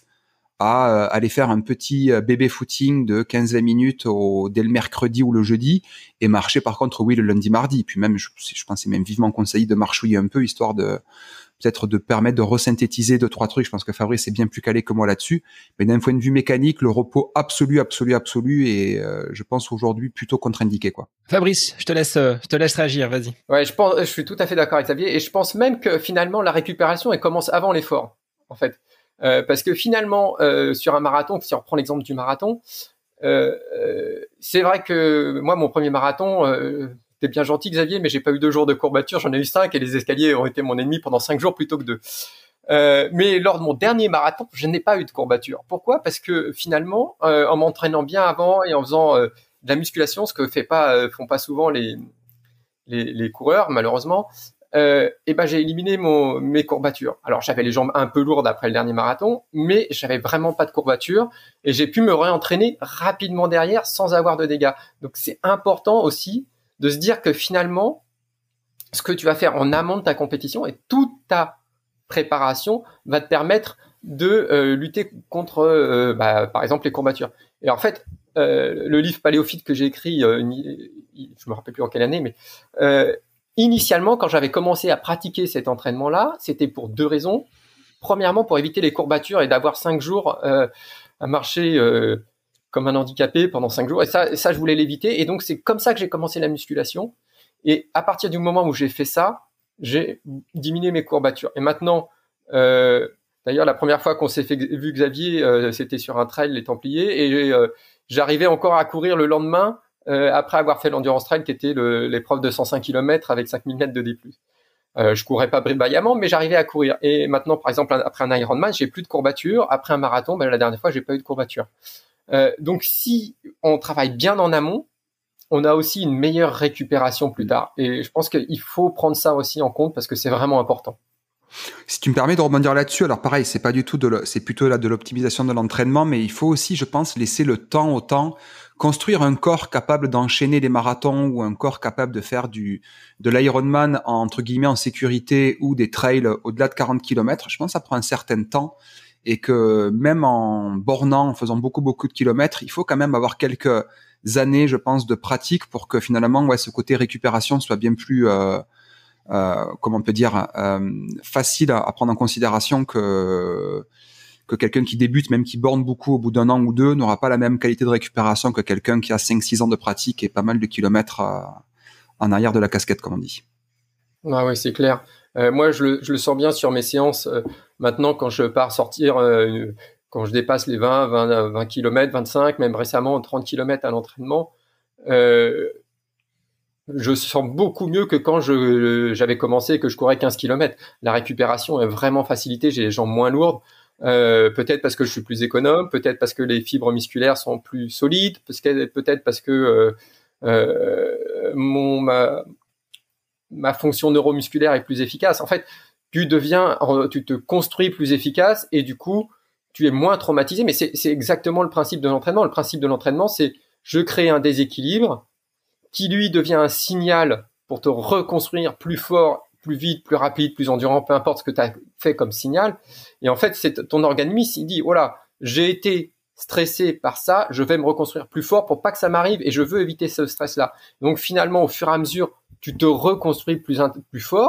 à euh, aller faire un petit euh, bébé footing de quinze à vingt minutes au, dès le mercredi ou le jeudi, et marcher par contre, oui, le lundi, mardi. Puis même, je, je pense, c'est même vivement conseillé de marchouiller un peu, histoire de peut-être de permettre de resynthétiser deux, trois trucs. Je pense que Fabrice est bien plus calé que moi là-dessus. Mais d'un point de vue mécanique, le repos absolu, absolu, absolu est, euh, je pense, aujourd'hui plutôt contre-indiqué, quoi. Fabrice, je te laisse, euh, je te laisse réagir, vas-y. Ouais, je pense, je suis tout à fait d'accord avec Xavier, et je pense même que finalement, la récupération, elle commence avant l'effort, en fait. Euh, parce que finalement, euh, sur un marathon, si on reprend l'exemple du marathon, euh, euh, c'est vrai que moi, mon premier marathon, euh, t'es bien gentil, Xavier, mais j'ai pas eu deux jours de courbature, j'en ai eu cinq, et les escaliers ont été mon ennemi pendant cinq jours plutôt que deux. Euh, mais lors de mon dernier marathon, je n'ai pas eu de courbature. Pourquoi ? Parce que finalement, euh, en m'entraînant bien avant et en faisant euh, de la musculation, ce que fait pas, euh, font pas souvent les les, les coureurs, malheureusement, euh, et ben j'ai éliminé mon, mes courbatures. Alors j'avais les jambes un peu lourdes après le dernier marathon, mais j'avais vraiment pas de courbatures et j'ai pu me réentraîner rapidement derrière sans avoir de dégâts. Donc c'est important aussi de se dire que finalement, ce que tu vas faire en amont de ta compétition et toute ta préparation va te permettre de euh, lutter contre, euh, bah, par exemple, les courbatures. Et en fait, euh, le livre Paléophyte que j'ai écrit, euh, je me rappelle plus en quelle année, mais euh, initialement, quand j'avais commencé à pratiquer cet entraînement-là, c'était pour deux raisons. Premièrement, pour éviter les courbatures et d'avoir cinq jours euh, à marcher euh, comme un handicapé pendant cinq jours. Et ça, et ça, je voulais l'éviter. Et donc, c'est comme ça que j'ai commencé la musculation. Et à partir du moment où j'ai fait ça, j'ai diminué mes courbatures. Et maintenant, euh, d'ailleurs, la première fois qu'on s'est fait, vu Xavier, euh, c'était sur un trail, les Templiers, et euh, j'arrivais encore à courir le lendemain, euh, après avoir fait l'Endurance Trail, qui était le, l'épreuve de cent cinq kilomètres avec cinq mille mètres de D plus. Euh, je courais pas brillamment, mais j'arrivais à courir. Et maintenant, par exemple, après un Ironman, j'ai plus de courbatures. Après un marathon, ben, la dernière fois, j'ai pas eu de courbatures. Euh, donc, si on travaille bien en amont, on a aussi une meilleure récupération plus tard. Et je pense qu'il faut prendre ça aussi en compte parce que c'est vraiment important. Si tu me permets de rebondir là-dessus, alors pareil, c'est pas du tout de, le, c'est plutôt là de l'optimisation de l'entraînement, mais il faut aussi, je pense, laisser le temps au temps, construire un corps capable d'enchaîner les marathons ou un corps capable de faire du, de l'Ironman entre guillemets en sécurité ou des trails au-delà de quarante kilomètres. Je pense que ça prend un certain temps et que même en bornant, en faisant beaucoup, beaucoup de kilomètres, il faut quand même avoir quelques années, je pense, de pratique pour que finalement, ouais, ce côté récupération soit bien plus, euh, euh, comment on peut dire, euh, facile à, à prendre en considération que que quelqu'un qui débute, même qui borne beaucoup au bout d'un an ou deux, n'aura pas la même qualité de récupération que quelqu'un qui a cinq six ans de pratique et pas mal de kilomètres euh, en arrière de la casquette, comme on dit. Ah oui, c'est clair. Euh, moi, je le, je le sens bien sur mes séances. Euh, maintenant, quand je pars sortir, euh, quand je dépasse les vingt, vingt, vingt kilomètres, vingt-cinq, même récemment trente kilomètres à l'entraînement, euh, je sens beaucoup mieux que quand je, j'avais commencé et que je courais quinze kilomètres. La récupération est vraiment facilitée, j'ai les jambes moins lourdes. Euh, peut-être parce que je suis plus économe, peut-être parce que les fibres musculaires sont plus solides, peut-être parce que euh, euh, mon ma, ma fonction neuromusculaire est plus efficace. En fait, tu deviens, tu te construis plus efficace et du coup, tu es moins traumatisé. Mais c'est, c'est exactement le principe de l'entraînement. Le principe de l'entraînement, c'est je crée un déséquilibre qui lui devient un signal pour te reconstruire plus fort, plus vite, plus rapide, plus endurant, peu importe ce que tu as fait comme signal. Et en fait, c'est ton organisme, il dit, voilà, j'ai été stressé par ça, je vais me reconstruire plus fort pour pas que ça m'arrive et je veux éviter ce stress-là. Donc finalement, au fur et à mesure, tu te reconstruis plus, plus fort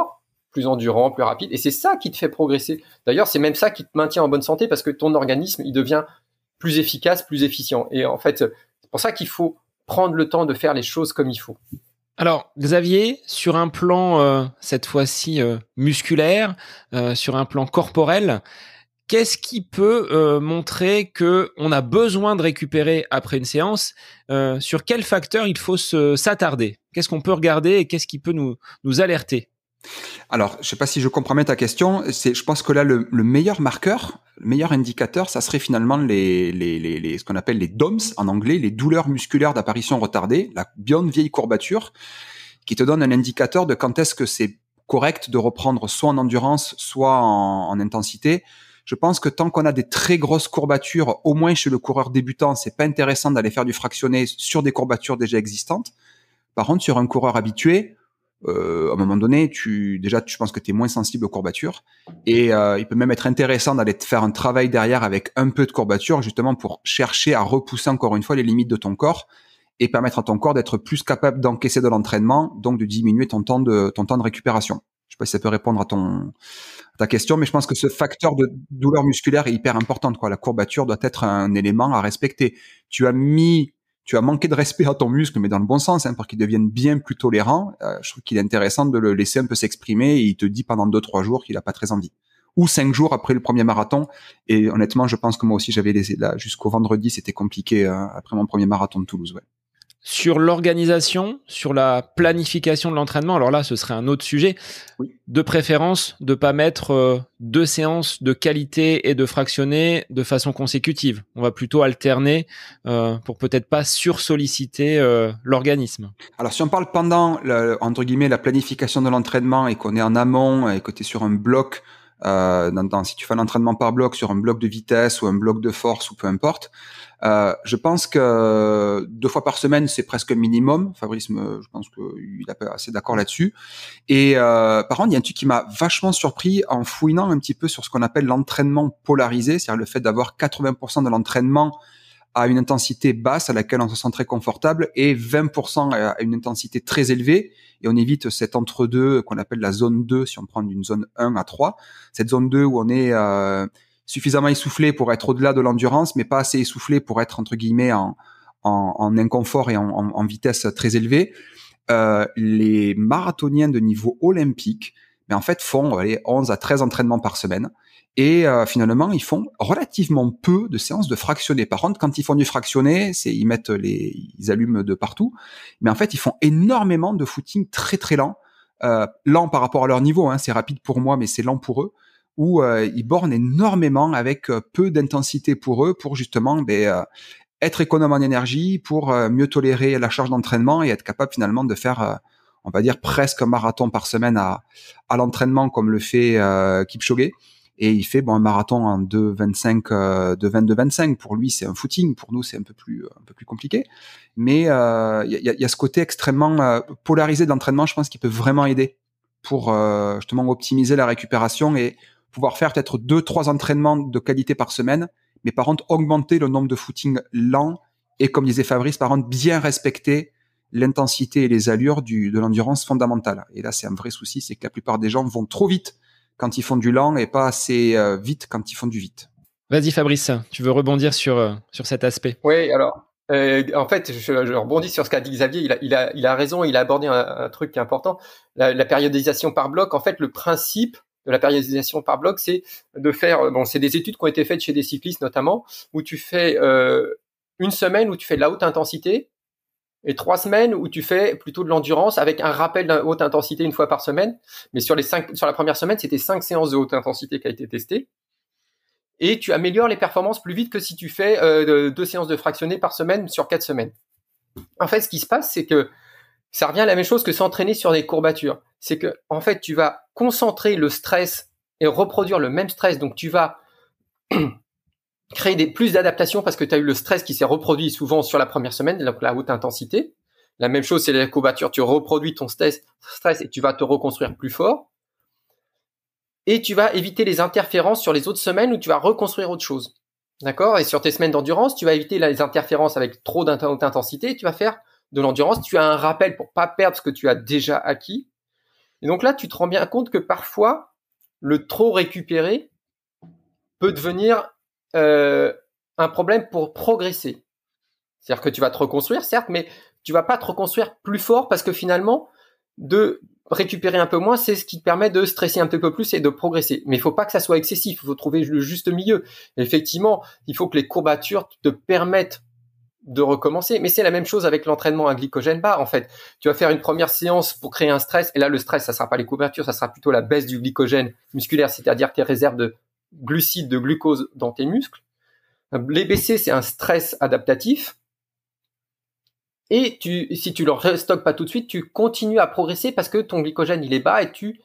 plus endurant, plus rapide. Et c'est ça qui te fait progresser. D'ailleurs, c'est même ça qui te maintient en bonne santé parce que ton organisme, il devient plus efficace, plus efficient. Et en fait, c'est pour ça qu'il faut prendre le temps de faire les choses comme il faut. Alors, Xavier, sur un plan, euh, cette fois-ci euh, musculaire, euh, sur un plan corporel, qu'est-ce qui peut euh, montrer que on a besoin de récupérer après une séance? euh, Sur quel facteur il faut se, s'attarder? Qu'est-ce qu'on peut regarder et qu'est-ce qui peut nous, nous alerter? Alors, je sais pas si je comprends bien ta question. C'est, je pense que là, le, le meilleur marqueur, le meilleur indicateur, ça serait finalement les, les, les, les, ce qu'on appelle les D O M S en anglais, les douleurs musculaires d'apparition retardée, la bien vieille courbature, qui te donne un indicateur de quand est-ce que c'est correct de reprendre soit en endurance, soit en, en intensité. Je pense que tant qu'on a des très grosses courbatures, au moins chez le coureur débutant, c'est pas intéressant d'aller faire du fractionné sur des courbatures déjà existantes. Par contre, sur un coureur habitué, Euh, à un moment donné, tu déjà, tu penses que tu es moins sensible aux courbatures, et euh, il peut même être intéressant d'aller te faire un travail derrière avec un peu de courbature, justement pour chercher à repousser encore une fois les limites de ton corps et permettre à ton corps d'être plus capable d'encaisser de l'entraînement, donc de diminuer ton temps de ton temps de récupération. Je sais pas si ça peut répondre à ton à ta question, mais je pense que ce facteur de douleur musculaire est hyper important, quoi. La courbature doit être un élément à respecter. Tu as mis Tu as manqué de respect à ton muscle, mais dans le bon sens, hein, pour qu'il devienne bien plus tolérant. Euh, je trouve qu'il est intéressant de le laisser un peu s'exprimer, et il te dit pendant deux, trois jours qu'il a pas très envie. Ou cinq jours après le premier marathon. Et honnêtement, je pense que moi aussi, j'avais laissé là jusqu'au vendredi, c'était compliqué euh, après mon premier marathon de Toulouse, ouais. Sur l'organisation, sur la planification de l'entraînement, alors là, ce serait un autre sujet. Oui. De préférence, de pas mettre euh, deux séances de qualité et de fractionner de façon consécutive. On va plutôt alterner euh, pour peut-être pas sursolliciter euh, l'organisme. Alors, si on parle pendant, le, entre guillemets, la planification de l'entraînement et qu'on est en amont et que tu es sur un bloc, euh, dans, dans, si tu fais un entraînement par bloc, sur un bloc de vitesse ou un bloc de force ou peu importe, Euh, je pense que deux fois par semaine, c'est presque minimum. Fabrice, me, je pense qu'il est assez d'accord là-dessus. Et euh, par contre, il y a un truc qui m'a vachement surpris en fouinant un petit peu sur ce qu'on appelle l'entraînement polarisé, c'est-à-dire le fait d'avoir quatre-vingts pour cent de l'entraînement à une intensité basse à laquelle on se sent très confortable et vingt pour cent à une intensité très élevée. Et on évite cet entre-deux qu'on appelle la zone deux, si on prend d'une zone un à trois. Cette zone deux où on est... Euh, suffisamment essoufflé pour être au-delà de l'endurance, mais pas assez essoufflé pour être, entre guillemets, en, en, en inconfort et en, en, en vitesse très élevée. Euh, les marathoniens de niveau olympique, mais en fait, font allez, onze à treize entraînements par semaine. Et euh, finalement, ils font relativement peu de séances de fractionné. Par contre, quand ils font du fractionné, c'est ils mettent les, ils allument de partout. Mais en fait, ils font énormément de footing très très lent, euh, lent par rapport à leur niveau. Hein, c'est rapide pour moi, mais c'est lent pour eux. Où euh, ils bornent énormément avec euh, peu d'intensité pour eux, pour justement ben, euh, être économe en énergie, pour euh, mieux tolérer la charge d'entraînement et être capable finalement de faire, euh, on va dire, presque un marathon par semaine à, à l'entraînement comme le fait euh, Kipchoge. Et il fait bon un marathon en deux vingt-cinq, euh, de vingt-deux vingt-cinq. Pour lui, c'est un footing. Pour nous, c'est un peu plus un peu plus compliqué. Mais il euh, y, a, y a ce côté extrêmement euh, polarisé de l'entraînement, je pense, qui peut vraiment aider pour euh, justement optimiser la récupération et pouvoir faire peut-être deux, trois entraînements de qualité par semaine, mais par contre augmenter le nombre de footings lents et, comme disait Fabrice, par contre bien respecter l'intensité et les allures du, de l'endurance fondamentale. Et là, c'est un vrai souci, c'est que la plupart des gens vont trop vite quand ils font du lent et pas assez euh, vite quand ils font du vite. Vas-y Fabrice, tu veux rebondir sur, euh, sur cet aspect? Oui, alors, euh, en fait, je, je rebondis sur ce qu'a dit Xavier, il a, il a, il a raison, il a abordé un, un truc qui est important, la, la périodisation par bloc. En fait, le principe de la périodisation par bloc, c'est de faire, bon, c'est des études qui ont été faites chez des cyclistes notamment, où tu fais euh, une semaine où tu fais de la haute intensité et trois semaines où tu fais plutôt de l'endurance avec un rappel de haute intensité une fois par semaine. Mais sur les cinq, sur la première semaine, c'était cinq séances de haute intensité qui a été testées. Et tu améliores les performances plus vite que si tu fais euh, deux séances de fractionné par semaine sur quatre semaines. En fait, ce qui se passe, c'est que ça revient à la même chose que s'entraîner sur des courbatures. C'est que, en fait, tu vas concentrer le stress et reproduire le même stress. Donc, tu vas créer des, plus d'adaptation parce que tu as eu le stress qui s'est reproduit souvent sur la première semaine, donc la haute intensité. La même chose, c'est les courbatures. Tu reproduis ton stress, stress et tu vas te reconstruire plus fort. Et tu vas éviter les interférences sur les autres semaines où tu vas reconstruire autre chose. D'accord? Et sur tes semaines d'endurance, tu vas éviter les interférences avec trop d'intensité. Tu vas faire de l'endurance. Tu as un rappel pour pas perdre ce que tu as déjà acquis. Et donc là, tu te rends bien compte que parfois, le trop récupérer peut devenir euh, un problème pour progresser. C'est-à-dire que tu vas te reconstruire, certes, mais tu vas pas te reconstruire plus fort parce que finalement, de récupérer un peu moins, c'est ce qui te permet de stresser un petit peu plus et de progresser. Mais il faut pas que ça soit excessif, il faut trouver le juste milieu. Et effectivement, il faut que les courbatures te permettent de recommencer. Mais c'est la même chose avec l'entraînement à glycogène bas, en fait. Tu vas faire une première séance pour créer un stress, et là, le stress, ça sera pas les courbatures, ça sera plutôt la baisse du glycogène musculaire, c'est-à-dire tes réserves de glucides, de glucose dans tes muscles. Les B C, c'est un stress adaptatif. Et tu, si tu le restockes pas tout de suite, tu continues à progresser parce que ton glycogène il est bas et tu,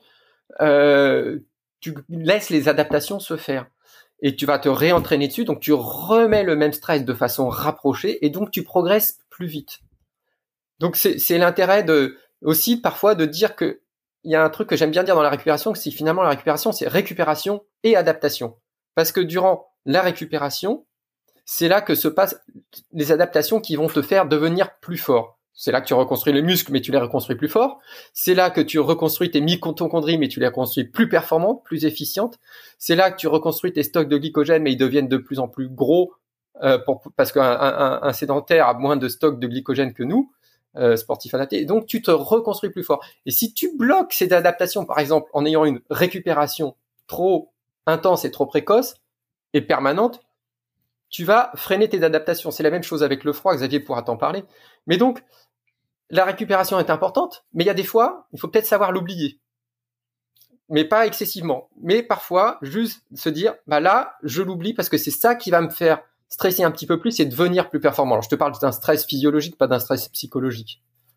euh, tu laisses les adaptations se faire. Et tu vas te réentraîner dessus, donc tu remets le même stress de façon rapprochée et donc tu progresses plus vite. Donc c'est, c'est l'intérêt de aussi parfois de dire que il y a un truc que j'aime bien dire dans la récupération, que c'est finalement la récupération, c'est récupération et adaptation. Parce que durant la récupération, c'est là que se passent les adaptations qui vont te faire devenir plus fort. C'est là que tu reconstruis les muscles, mais tu les reconstruis plus fort. C'est là que tu reconstruis tes mitochondries, mais tu les reconstruis plus performantes, plus efficientes. C'est là que tu reconstruis tes stocks de glycogène, mais ils deviennent de plus en plus gros, euh, pour, parce qu'un un, un sédentaire a moins de stocks de glycogène que nous, euh, sportifs adaptés. Et donc, tu te reconstruis plus fort. Et si tu bloques ces adaptations, par exemple, en ayant une récupération trop intense et trop précoce et permanente, tu vas freiner tes adaptations. C'est la même chose avec le froid, Xavier pourra t'en parler. Mais donc, la récupération est importante, mais il y a des fois, il faut peut-être savoir l'oublier. Mais pas excessivement. Mais parfois, juste se dire, bah là, je l'oublie parce que c'est ça qui va me faire stresser un petit peu plus et devenir plus performant. Alors, je te parle d'un stress physiologique, pas d'un stress psychologique.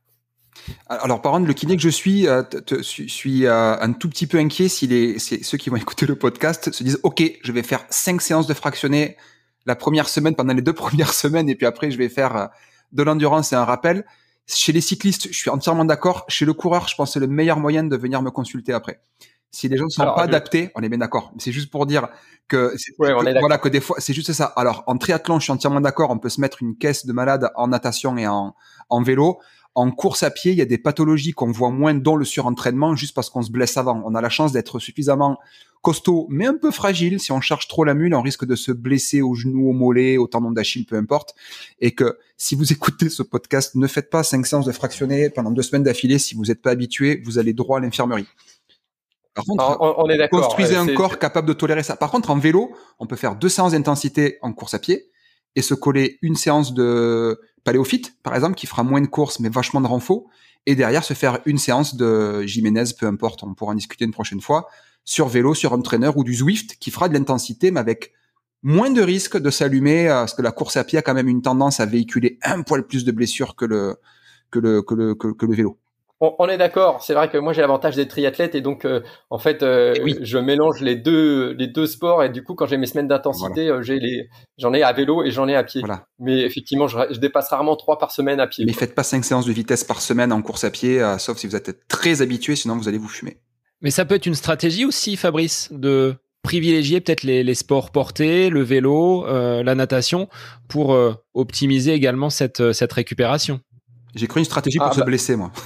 Alors, par contre, le kiné que je suis, euh, te, te, suis euh, un tout petit peu inquiet si les, si ceux qui vont écouter le podcast se disent, OK, je vais faire cinq séances de fractionné la première semaine, pendant les deux premières semaines, et puis après, je vais faire de l'endurance et un rappel. Chez les cyclistes, je suis entièrement d'accord. Chez le coureur, je pense que c'est le meilleur moyen de venir me consulter après. Si les gens ne sont Alors, pas je... adaptés, on est bien d'accord. C'est juste pour dire que, ouais, que voilà, que des fois, c'est juste ça. Alors, en triathlon, je suis entièrement d'accord. On peut se mettre une caisse de malade en natation et en, en vélo. En course à pied, il y a des pathologies qu'on voit moins, dont le surentraînement, juste parce qu'on se blesse avant. On a la chance d'être suffisamment costaud, mais un peu fragile. Si on charge trop la mule, on risque de se blesser au genou, au mollet, au tendon d'Achille, peu importe. Et que si vous écoutez ce podcast, ne faites pas cinq séances de fractionné pendant deux semaines d'affilée. Si vous n'êtes pas habitué, vous allez droit à l'infirmerie. Par contre, on, on est d'accord. construisez euh, un c'est... corps capable de tolérer ça. Par contre, en vélo, on peut faire deux séances d'intensité en course à pied et se coller une séance de paléophyte, par exemple, qui fera moins de courses, mais vachement de renfort, et derrière se faire une séance de Jiménez, peu importe, on pourra en discuter une prochaine fois, sur vélo, sur un trainer ou du Zwift, qui fera de l'intensité, mais avec moins de risque de s'allumer, parce que la course à pied a quand même une tendance à véhiculer un poil plus de blessures que le, que le, que le, que, que le vélo. On, on est d'accord. C'est vrai que moi j'ai l'avantage d'être triathlète et donc euh, en fait euh, oui. je mélange les deux les deux sports et du coup quand j'ai mes semaines d'intensité voilà. euh, j'ai les j'en ai à vélo et j'en ai à pied. Voilà. Mais effectivement je, je dépasse rarement trois par semaine à pied. Mais faites pas cinq séances de vitesse par semaine en course à pied, euh, sauf si vous êtes très habitué, sinon vous allez vous fumer. Mais ça peut être une stratégie aussi, Fabrice, de privilégier peut-être les, les sports portés, le vélo, euh, la natation, pour euh, optimiser également cette cette récupération. J'ai cru une stratégie pour ah, se bah... blesser, moi.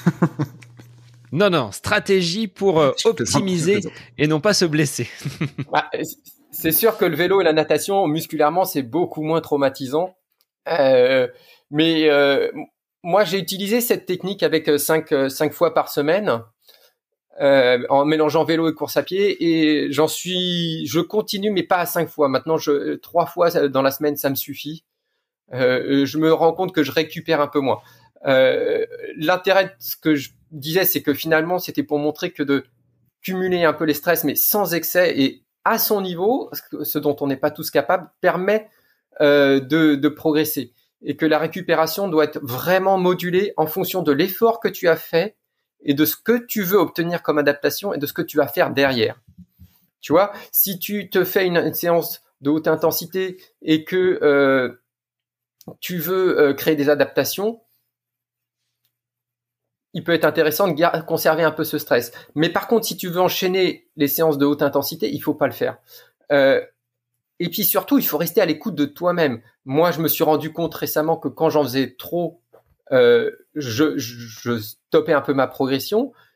Non, non, stratégie pour euh, optimiser et non pas se blesser. Bah, c'est sûr que le vélo et la natation, musculairement, c'est beaucoup moins traumatisant. Euh, mais euh, moi, j'ai utilisé cette technique avec cinq, cinq fois par semaine, euh, en mélangeant vélo et course à pied. Et j'en suis, je continue, mais pas à cinq fois. Maintenant, je, trois fois dans la semaine, ça me suffit. Euh, je me rends compte que je récupère un peu moins. Euh, l'intérêt de ce que je disais, c'est que finalement, c'était pour montrer que de cumuler un peu les stress, mais sans excès et à son niveau, ce dont on n'est pas tous capables, permet euh, de, de progresser. Et que la récupération doit être vraiment modulée en fonction de l'effort que tu as fait et de ce que tu veux obtenir comme adaptation et de ce que tu vas faire derrière. Tu vois, si tu te fais une, une séance de haute intensité et que euh, tu veux euh, créer des adaptations, il peut être intéressant de gar- conserver un peu ce stress. Mais par contre, si tu veux enchaîner les séances de haute intensité, il faut pas le faire. Euh, et puis surtout, il faut rester à l'écoute de toi-même. Moi, je me suis rendu compte récemment que quand j'en faisais trop, euh, je, je, je stoppais un peu ma progression.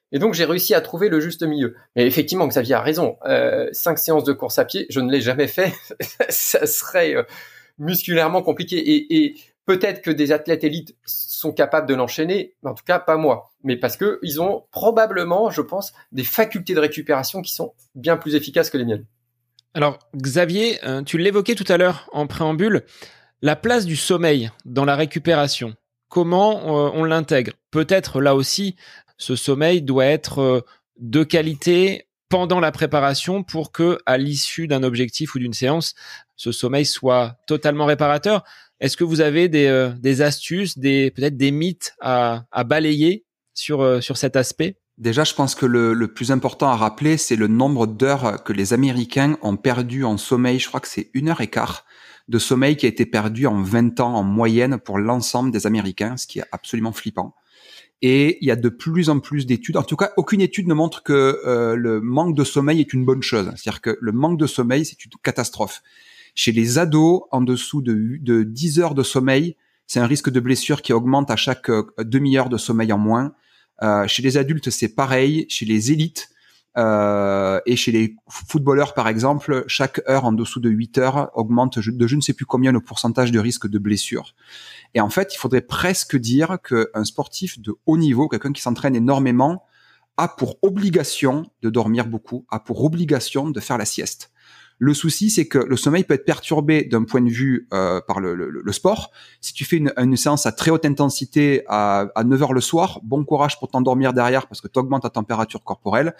Et donc, j'ai réussi à trouver le juste milieu. Mais effectivement, Xavier a raison. Euh, cinq séances de course à pied, je ne l'ai jamais fait. Ça serait euh, musculairement compliqué. Et, et peut-être que des athlètes élites sont capables de l'enchaîner, mais en tout cas, pas moi. Mais parce que ils ont probablement, je pense, des facultés de récupération qui sont bien plus efficaces que les miennes. Alors, Xavier, euh, tu l'évoquais tout à l'heure en préambule, la place du sommeil dans la récupération. Comment euh, on l'intègre ? Peut-être là aussi, ce sommeil doit être euh, de qualité pendant la préparation pour que, à l'issue d'un objectif ou d'une séance, ce sommeil soit totalement réparateur. Est-ce que vous avez des, euh, des astuces, des, peut-être des mythes à, à balayer sur, euh, sur cet aspect ? Déjà, je pense que le, le plus important à rappeler, c'est le nombre d'heures que les Américains ont perdu en sommeil. Je crois que c'est une heure et quart de sommeil qui a été perdu en vingt ans en moyenne pour l'ensemble des Américains, ce qui est absolument flippant. Et il y a de plus en plus d'études. En tout cas, aucune étude ne montre que euh, le manque de sommeil est une bonne chose. C'est-à-dire que le manque de sommeil, c'est une catastrophe. Chez les ados, en dessous de, de dix heures de sommeil, c'est un risque de blessure qui augmente à chaque euh, demi-heure de sommeil en moins. Euh, chez les adultes, c'est pareil. Chez les élites euh, et chez les footballeurs, par exemple, chaque heure en dessous de huit heures augmente de je ne sais plus combien le pourcentage de risque de blessure. Et en fait, il faudrait presque dire qu'un sportif de haut niveau, quelqu'un qui s'entraîne énormément, a pour obligation de dormir beaucoup, a pour obligation de faire la sieste. Le souci, c'est que le sommeil peut être perturbé d'un point de vue euh, par le, le, le sport. Si tu fais une, une séance à très haute intensité à, à neuf heures le soir, bon courage pour t'endormir derrière parce que tu augmentes ta température corporelle.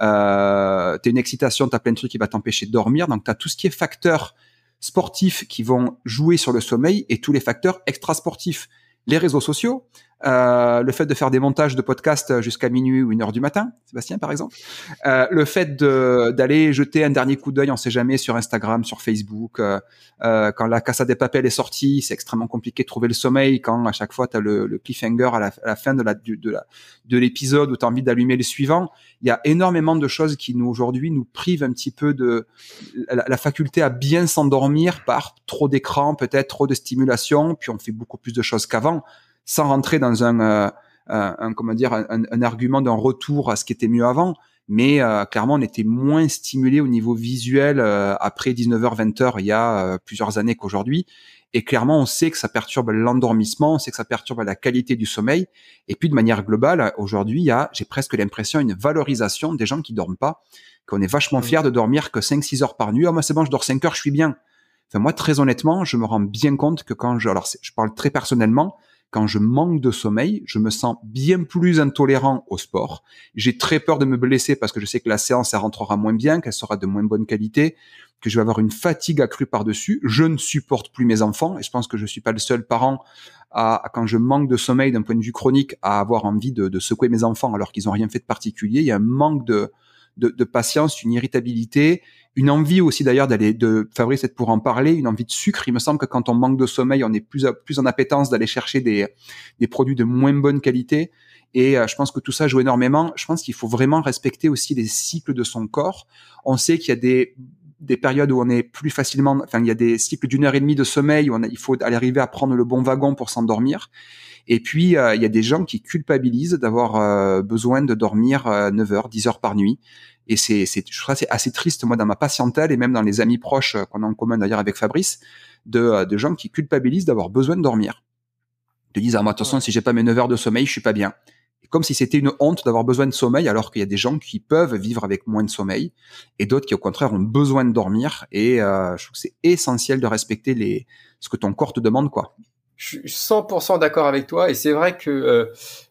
Euh, tu as une excitation, tu as plein de trucs qui vont t'empêcher de dormir. Donc, tu as tout ce qui est facteurs sportifs qui vont jouer sur le sommeil et tous les facteurs extrasportifs. Les réseaux sociaux, euh, le fait de faire des montages de podcasts jusqu'à minuit ou une heure du matin, Sébastien par exemple, euh, le fait de, d'aller jeter un dernier coup d'œil, on sait jamais, sur Instagram, sur Facebook, euh, euh, quand la Casa de Papel est sortie, c'est extrêmement compliqué de trouver le sommeil, quand à chaque fois tu as le, le cliffhanger à la, à la fin de, la, de, de, la, de l'épisode où tu as envie d'allumer le suivant. Il y a énormément de choses qui nous aujourd'hui nous privent un petit peu de la, la faculté à bien s'endormir par trop d'écran, peut-être trop de stimulation, puis on fait beaucoup plus de choses qu'avant, sans rentrer dans un, euh, un, un comment dire, un, un argument d'un retour à ce qui était mieux avant, mais euh, clairement on était moins stimulé au niveau visuel euh, après dix-neuf heures vingt heures il y a euh, plusieurs années qu'aujourd'hui. Et clairement, on sait que ça perturbe l'endormissement, on sait que ça perturbe la qualité du sommeil. Et puis, de manière globale, aujourd'hui, il y a, j'ai presque l'impression, une valorisation des gens qui dorment pas, qu'on est vachement fiers de dormir que cinq six heures par nuit. Ah, moi, c'est bon, je dors cinq heures, je suis bien. Enfin, moi, très honnêtement, je me rends bien compte que quand je, alors, je parle très personnellement, quand je manque de sommeil, je me sens bien plus intolérant au sport. J'ai très peur de me blesser parce que je sais que la séance, elle rentrera moins bien, qu'elle sera de moins bonne qualité, que je vais avoir une fatigue accrue par-dessus. Je ne supporte plus mes enfants et je pense que je suis pas le seul parent à, à quand je manque de sommeil d'un point de vue chronique, à avoir envie de, de secouer mes enfants alors qu'ils ont rien fait de particulier. Il y a un manque de, de, de patience, une irritabilité, une envie aussi d'ailleurs d'aller, de Fabrice peut-être pour en parler, une envie de sucre. Il me semble que quand on manque de sommeil, on est plus, plus en appétence d'aller chercher des, des produits de moins bonne qualité. Et euh, je pense que tout ça joue énormément. Je pense qu'il faut vraiment respecter aussi les cycles de son corps. On sait qu'il y a des des périodes où on est plus facilement, enfin, il y a des cycles d'une heure et demie de sommeil où on a, il faut aller arriver à prendre le bon wagon pour s'endormir. Et puis, euh, il y a des gens qui culpabilisent d'avoir euh, besoin de dormir euh, neuf heures, dix heures par nuit. Et c'est, c'est, je trouve ça c'est assez triste, moi, dans ma patientèle et même dans les amis proches euh, qu'on a en commun d'ailleurs avec Fabrice, de, euh, de gens qui culpabilisent d'avoir besoin de dormir. Ils disent, ah, moi, de toute façon, si j'ai pas mes neuf heures de sommeil, je suis pas bien. Comme si c'était une honte d'avoir besoin de sommeil, alors qu'il y a des gens qui peuvent vivre avec moins de sommeil et d'autres qui au contraire ont besoin de dormir. Et euh, je trouve que c'est essentiel de respecter les ce que ton corps te demande, quoi. Je suis cent pour cent d'accord avec toi et c'est vrai que euh,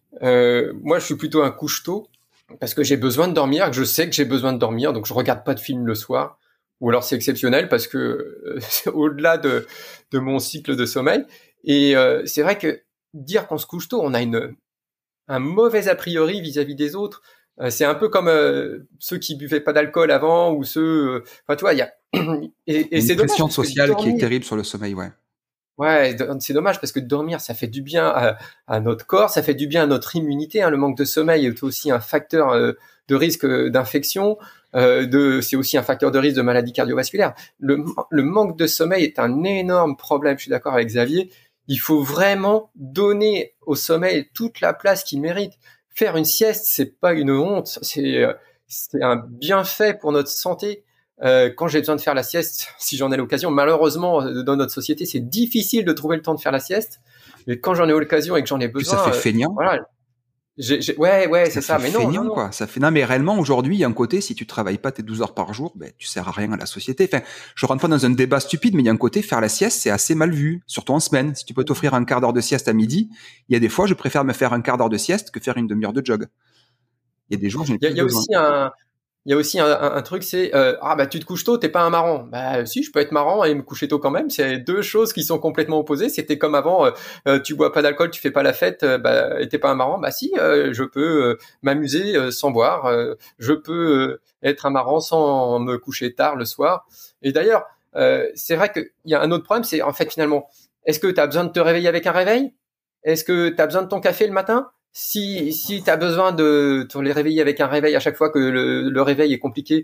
euh, moi je suis plutôt un couche-tôt parce que j'ai besoin de dormir, que je sais que j'ai besoin de dormir, donc je regarde pas de film le soir. Ou alors c'est exceptionnel parce que euh, c'est au-delà de de mon cycle de sommeil. Et euh, c'est vrai que dire qu'on se couche tôt, on a une un mauvais a priori vis-à-vis des autres. Euh, c'est un peu comme euh, ceux qui buvaient pas d'alcool avant ou ceux. Enfin, euh, tu vois, il y a et, et une c'est dommage. Une pression sociale dormir, qui est terrible sur le sommeil, ouais. Ouais, c'est dommage parce que dormir, ça fait du bien à, à notre corps, ça fait du bien à notre immunité. Hein. Le manque de sommeil est aussi un facteur euh, de risque d'infection. Euh, de, c'est aussi un facteur de risque de maladie cardiovasculaire. Le, le manque de sommeil est un énorme problème. Je suis d'accord avec Xavier. Il faut vraiment donner au sommeil toute la place qu'il mérite. faire une sieste, c'est pas une honte, c'est c'est un bienfait pour notre santé. Euh, quand j'ai besoin de faire la sieste, si j'en ai l'occasion, malheureusement dans notre société, c'est difficile de trouver le temps de faire la sieste. Mais quand j'en ai l'occasion et que j'en ai besoin, puis ça fait euh, feignant. Voilà. J'ai, j'ai, ouais, ouais, c'est ça. ça Mais fait non, feignant, non, non. quoi. Ça fait non, mais réellement aujourd'hui, il y a un côté, si tu travailles pas tes douze heures par jour, ben tu sers à rien à la société. Enfin, je rentre pas dans un débat stupide, mais il y a un côté faire la sieste, c'est assez mal vu, surtout en semaine. Si tu peux t'offrir un quart d'heure de sieste à midi, il y a des fois, je préfère me faire un quart d'heure de sieste que faire une demi-heure de jog. Il y a des jours, je n'ai Il y a, plus il y a besoin. aussi un, il y a aussi un, un, un truc, c'est euh, ah bah tu te couches tôt, t'es pas un marrant. Bah si, je peux être marrant et me coucher tôt quand même. C'est deux choses qui sont complètement opposées. C'était comme avant, euh, euh, tu bois pas d'alcool, tu fais pas la fête, euh, bah et t'es pas un marrant. Bah si, euh, je peux euh, m'amuser euh, sans boire. Euh, je peux euh, être un marrant sans me coucher tard le soir. Et d'ailleurs, euh, c'est vrai qu'il y a un autre problème, c'est en fait finalement, est-ce que t'as besoin de te réveiller avec un réveil? Est-ce que t'as besoin de ton café le matin? Si, si tu as besoin de te les réveiller avec un réveil à chaque fois que le, le réveil est compliqué,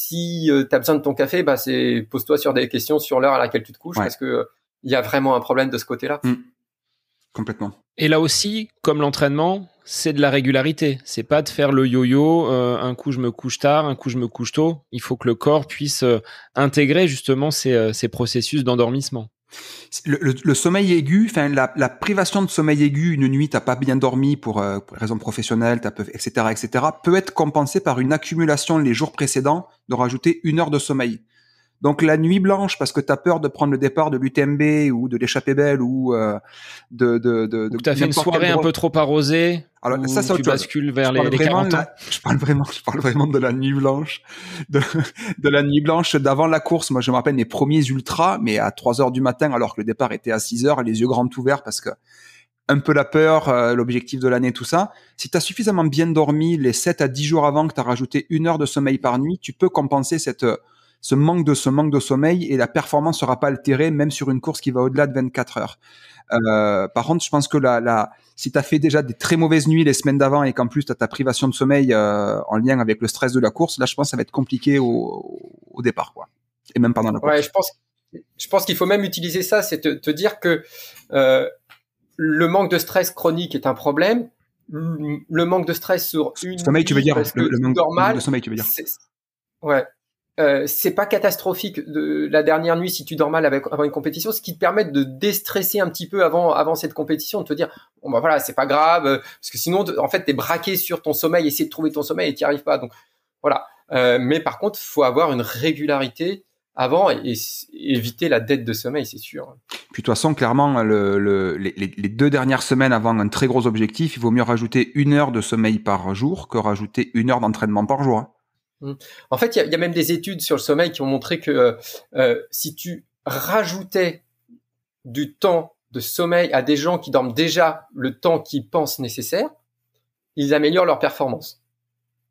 si euh, tu as besoin de ton café, bah c'est pose-toi sur des questions sur l'heure à laquelle tu te couches, Ouais. parce que il y a vraiment un problème de ce côté-là. Mmh. Complètement. Et là aussi, comme l'entraînement, c'est de la régularité. C'est pas de faire le yo-yo, euh, un coup je me couche tard, un coup je me couche tôt. Il faut que le corps puisse euh, intégrer justement ces, euh, ces processus d'endormissement. Le, le, le sommeil aigu, enfin la, la privation de sommeil aigu, une nuit t'as pas bien dormi pour, euh, pour raison professionnelle, t'as peu, et cetera, et cetera, peut être compensée par une accumulation les jours précédents de rajouter une heure de sommeil. Donc la nuit blanche parce que t'as peur de prendre le départ de l'U T M B ou de l'échappée belle ou euh, de de de. Donc t'as fait une soirée un peu trop arrosée. Alors ça, c'est tu bascules vers les, les quarante ans. La, je parle vraiment, je parle vraiment de la nuit blanche, de, de la nuit blanche d'avant la course. Moi, je me rappelle mes premiers ultras, mais à trois heures du matin, alors que le départ était à six heures, les yeux grands ouverts parce que un peu la peur, euh, l'objectif de l'année, tout ça. Si tu as suffisamment bien dormi les sept à dix jours avant que tu as rajouté une heure de sommeil par nuit, tu peux compenser cette ce manque de ce manque de sommeil et la performance sera pas altérée même sur une course qui va au-delà de vingt-quatre heures. Euh, par contre, je pense que la, la, si tu as fait déjà des très mauvaises nuits les semaines d'avant et qu'en plus tu as ta privation de sommeil euh, en lien avec le stress de la course, là je pense que ça va être compliqué au, au départ, quoi. Et même pendant la course. Ouais, je pense, je pense qu'il faut même utiliser ça, c'est te, te dire que euh, le manque de stress chronique est un problème. Le manque de stress sur une sommeil, nuit, tu veux dire parce le, que le manque, normal, de sommeil, tu veux dire. C'est, ouais. Euh, c'est pas catastrophique de la dernière nuit si tu dors mal avec, avant une compétition, ce qui te permet de déstresser un petit peu avant avant cette compétition, de te dire bon bah voilà, c'est pas grave, parce que sinon en fait t'es braqué sur ton sommeil, essayer de trouver ton sommeil et t'y arrives pas. Donc voilà. Euh, mais par contre, faut avoir une régularité avant et, et éviter la dette de sommeil, c'est sûr. Puis de toute façon, clairement, le, le, les, les deux dernières semaines avant un très gros objectif, il vaut mieux rajouter une heure de sommeil par jour que rajouter une heure d'entraînement par jour. Hein. En fait, il y, y a même des études sur le sommeil qui ont montré que euh, si tu rajoutais du temps de sommeil à des gens qui dorment déjà le temps qu'ils pensent nécessaire, ils améliorent leur performance. D'accord ?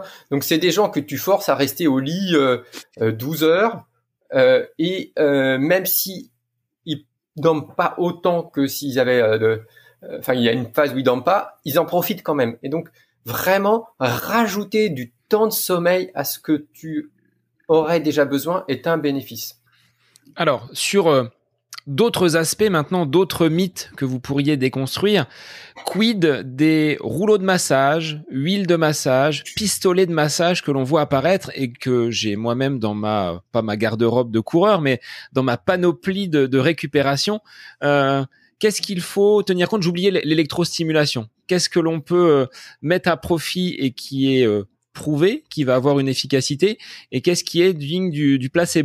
Donc, c'est des gens que tu forces à rester au lit euh, euh, douze heures euh, et euh, même si ils dorment pas autant que s'ils avaient... Euh, de, enfin, il y a une phase où ils dorment pas, ils en profitent quand même. Et donc, vraiment, rajouter du temps de sommeil à ce que tu aurais déjà besoin est un bénéfice. Alors, sur euh, d'autres aspects maintenant, d'autres mythes que vous pourriez déconstruire, quid des rouleaux de massage, huile de massage, pistolets de massage que l'on voit apparaître et que j'ai moi-même dans ma, pas ma garde-robe de coureur, mais dans ma panoplie de, de récupération. Euh, qu'est-ce qu'il faut tenir compte ? J'oubliais l'électrostimulation. Qu'est-ce que l'on peut euh, mettre à profit et qui est euh, prouvé, qui va avoir une efficacité, et qu'est-ce qui est digne du, du placebo ?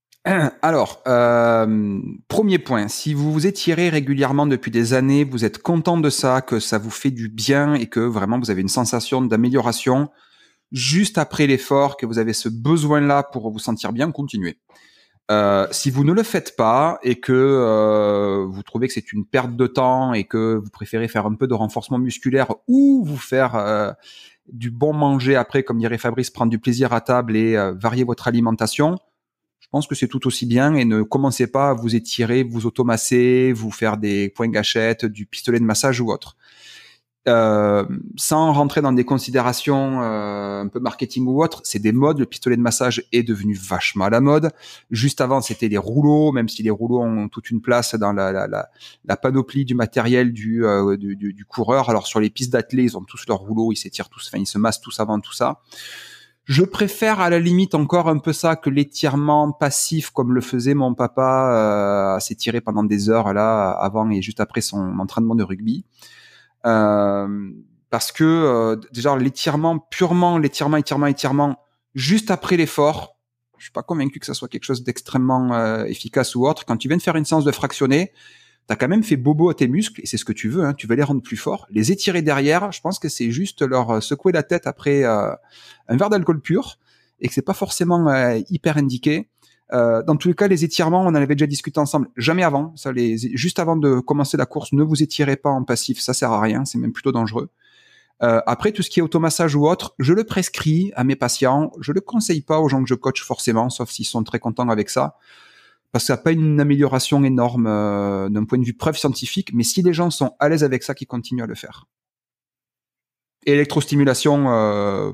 Alors, euh, premier point, si vous vous étirez régulièrement depuis des années, vous êtes content de ça, que ça vous fait du bien et que vraiment vous avez une sensation d'amélioration, juste après l'effort, que vous avez ce besoin-là pour vous sentir bien, continuez. Euh, si vous ne le faites pas et que euh, vous trouvez que c'est une perte de temps et que vous préférez faire un peu de renforcement musculaire ou vous faire euh, du bon manger après, comme dirait Fabrice, prendre du plaisir à table et euh, varier votre alimentation, je pense que c'est tout aussi bien et ne commencez pas à vous étirer, vous automasser, vous faire des points gâchettes, du pistolet de massage ou autre. Euh, sans rentrer dans des considérations euh, un peu marketing ou autre, c'est des modes. Le pistolet de massage est devenu vachement à la mode. Juste avant, c'était les rouleaux, même si les rouleaux ont toute une place dans la, la, la, la panoplie du matériel du, euh, du, du, du coureur. Alors sur les pistes d'athlée, ils ont tous leurs rouleaux, ils s'étirent tous, enfin ils se massent tous avant tout ça. Je préfère à la limite encore un peu ça que l'étirement passif comme le faisait mon papa, euh, s'étirer pendant des heures là avant et juste après son entraînement de rugby. Euh, parce que euh, déjà l'étirement purement l'étirement étirement étirement juste après l'effort, je suis pas convaincu que ça soit quelque chose d'extrêmement euh, efficace ou autre. Quand tu viens de faire une séance de fractionné, t'as quand même fait bobo à tes muscles et c'est ce que tu veux, hein, tu veux les rendre plus forts. Les étirer derrière, je pense que c'est juste leur secouer la tête après euh, un verre d'alcool pur et que c'est pas forcément euh, hyper indiqué. Euh, dans tous les cas, les étirements, on en avait déjà discuté ensemble. Jamais avant, ça, les, juste avant de commencer la course, ne vous étirez pas en passif, ça sert à rien, c'est même plutôt dangereux. Euh, après, tout ce qui est automassage ou autre, je le prescris à mes patients. Je le conseille pas aux gens que je coach forcément, sauf s'ils sont très contents avec ça, parce que ça n'a pas une amélioration énorme euh, d'un point de vue preuve scientifique. Mais si les gens sont à l'aise avec ça, qu'ils continuent à le faire. Et l'électrostimulation, euh,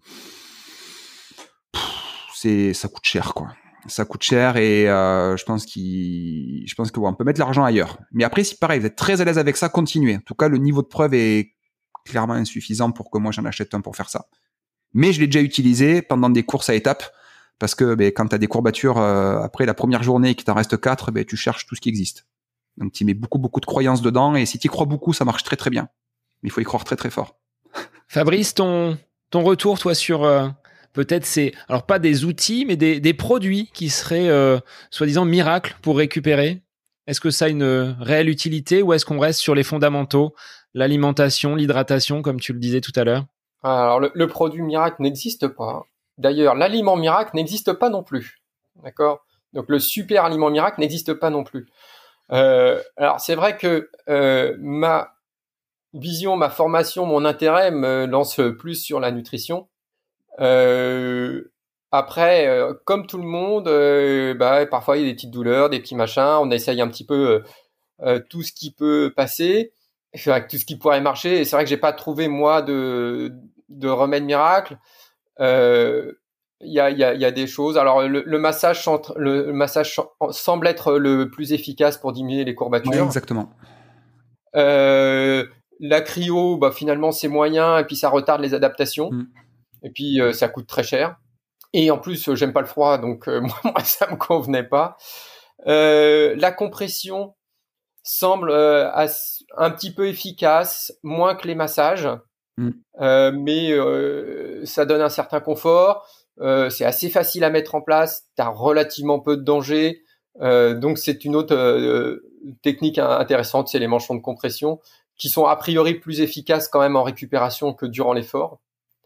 pff, c'est, ça coûte cher, quoi. Ça coûte cher et euh, je pense qu'il, je pense que ouais, on peut mettre l'argent ailleurs. Mais après, si pareil, vous êtes très à l'aise avec ça, continuez. En tout cas, le niveau de preuve est clairement insuffisant pour que moi j'en achète un pour faire ça. Mais je l'ai déjà utilisé pendant des courses à étapes parce que ben, quand tu as des courbatures euh, après la première journée et qu'il t'en reste quatre, ben, tu cherches tout ce qui existe. Donc tu mets beaucoup beaucoup de croyances dedans et si tu y crois beaucoup, ça marche très très bien. Mais il faut y croire très très fort. Fabrice, ton ton retour toi sur euh... peut-être c'est, alors pas des outils, mais des, des produits qui seraient euh, soi-disant miracles pour récupérer. Est-ce que ça a une réelle utilité ou est-ce qu'on reste sur les fondamentaux, l'alimentation, l'hydratation, comme tu le disais tout à l'heure? Alors, le, le produit miracle n'existe pas. D'ailleurs, l'aliment miracle n'existe pas non plus. D'accord ? Donc, le super aliment miracle n'existe pas non plus. Euh, alors, c'est vrai que euh, ma vision, ma formation, mon intérêt me lance plus sur la nutrition. Euh, après, euh, comme tout le monde, euh, bah, parfois il y a des petites douleurs, des petits machins. On essaye un petit peu euh, euh, tout ce qui peut passer, enfin, tout ce qui pourrait marcher. Et c'est vrai que j'ai pas trouvé moi de de remède miracle. Euh, Il y a il y a il y a des choses. Alors le, le massage centre, le, le massage semble être le plus efficace pour diminuer les courbatures. Ouais, exactement. Euh, la cryo, bah finalement c'est moyen et puis ça retarde les adaptations. Mm. Et puis euh, ça coûte très cher. Et en plus, euh, j'aime pas le froid, donc euh, moi ça me convenait pas. Euh, la compression semble euh, as- un petit peu efficace, moins que les massages, mm. euh, mais euh, ça donne un certain confort. Euh, c'est assez facile à mettre en place. T'as relativement peu de danger, euh, donc c'est une autre euh, technique intéressante, c'est les manchons de compression, qui sont a priori plus efficaces quand même en récupération que durant l'effort.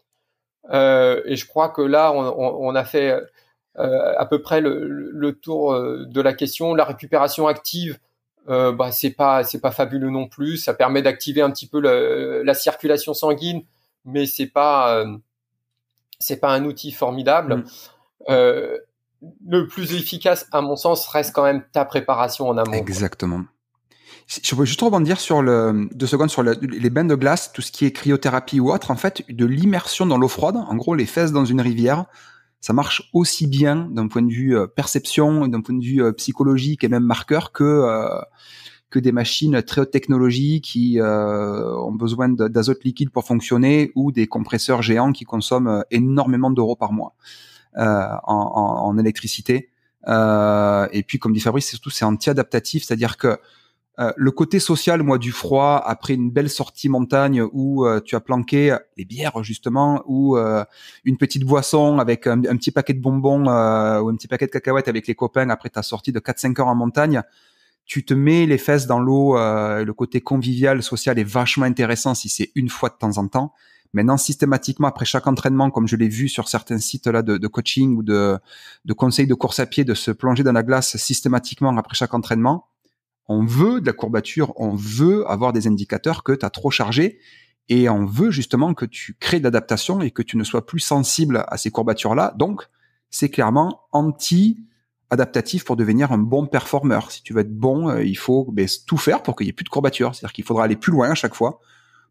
Euh, et je crois que là, on, on, on a fait euh, à peu près le, le tour de la question. La récupération active, euh, bah c'est pas c'est pas fabuleux non plus. Ça permet d'activer un petit peu le, la circulation sanguine, mais c'est pas euh, c'est pas un outil formidable. Mmh. Euh, le plus efficace, à mon sens, reste quand même ta préparation en amont. Exactement. Quoi. Je veux juste rebondir sur le, deux secondes sur le, les bains de glace, tout ce qui est cryothérapie ou autre, en fait, de l'immersion dans l'eau froide, en gros, les fesses dans une rivière, ça marche aussi bien d'un point de vue euh, perception, d'un point de vue euh, psychologique et même marqueur que, euh, que des machines très haute technologie qui euh, ont besoin d'azote liquide pour fonctionner ou des compresseurs géants qui consomment énormément d'euros par mois euh, en, en, en électricité. Euh, et puis, comme dit Fabrice, surtout, c'est anti-adaptatif, c'est-à-dire que Euh, le côté social, moi, du froid, après une belle sortie montagne où euh, tu as planqué les bières, justement, ou euh, une petite boisson avec un, un petit paquet de bonbons euh, ou un petit paquet de cacahuètes avec les copains après ta sortie de quatre cinq heures en montagne, tu te mets les fesses dans l'eau, euh, le côté convivial, social est vachement intéressant si c'est une fois de temps en temps. Maintenant, systématiquement, après chaque entraînement, comme je l'ai vu sur certains sites là de, de coaching ou de, de conseils de course à pied, de se plonger dans la glace systématiquement après chaque entraînement, on veut de la courbature, on veut avoir des indicateurs que tu as trop chargé et on veut justement que tu crées de l'adaptation et que tu ne sois plus sensible à ces courbatures-là. Donc, c'est clairement anti-adaptatif pour devenir un bon performeur. Si tu veux être bon, il faut ben, tout faire pour qu'il n'y ait plus de courbatures. C'est-à-dire qu'il faudra aller plus loin à chaque fois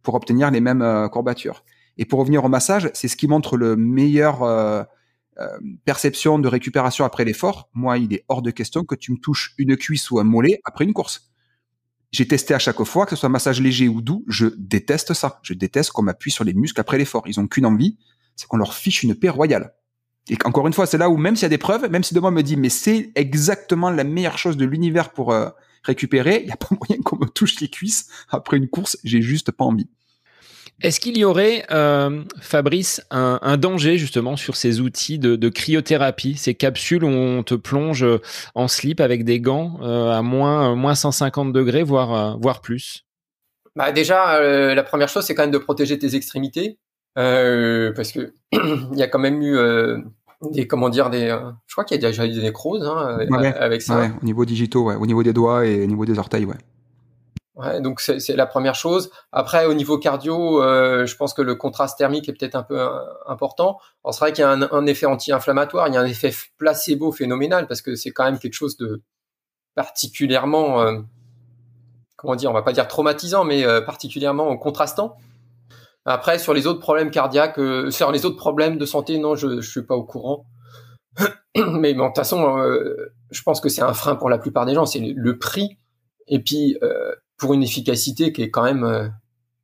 pour obtenir les mêmes euh, courbatures. Et pour revenir au massage, c'est ce qui montre le meilleur euh, euh, perception de récupération après l'effort. Moi, il est hors de question que tu me touches une cuisse ou un mollet après une course. J'ai testé à chaque fois, que ce soit massage léger ou doux, je déteste ça. Je déteste qu'on m'appuie sur les muscles après l'effort. Ils ont qu'une envie, c'est qu'on leur fiche une paix royale. Et encore une fois, c'est là où même s'il y a des preuves, même si demain on me dit mais c'est exactement la meilleure chose de l'univers pour euh, récupérer, il n'y a pas moyen qu'on me touche les cuisses après une course, j'ai juste pas envie. Est-ce qu'il y aurait, euh, Fabrice, un, un danger justement sur ces outils de, de cryothérapie, ces capsules où on te plonge en slip avec des gants euh, à moins, moins cent cinquante degrés, voire, euh, voire plus? Bah déjà, euh, la première chose, c'est quand même de protéger tes extrémités, euh, parce que il y a quand même eu euh, des, comment dire, des, euh, je crois qu'il y a déjà eu des nécroses hein, ouais, ouais, avec ça. Ouais, au niveau digitaux, ouais, au niveau des doigts et au niveau des orteils, ouais. Ouais, donc c'est, c'est la première chose. Après, au niveau cardio, euh, je pense que le contraste thermique est peut-être un peu un, important. Alors, c'est vrai qu'il y a un, un effet anti-inflammatoire, il y a un effet placebo phénoménal parce que c'est quand même quelque chose de particulièrement, euh, comment dire, on va pas dire traumatisant, mais euh, particulièrement contrastant. Après, sur les autres problèmes cardiaques, euh, sur les autres problèmes de santé, non, je, je suis pas au courant. mais bon, de toute façon, euh, je pense que c'est un frein pour la plupart des gens, c'est le, le prix. Et puis, euh, pour une efficacité qui est quand même euh,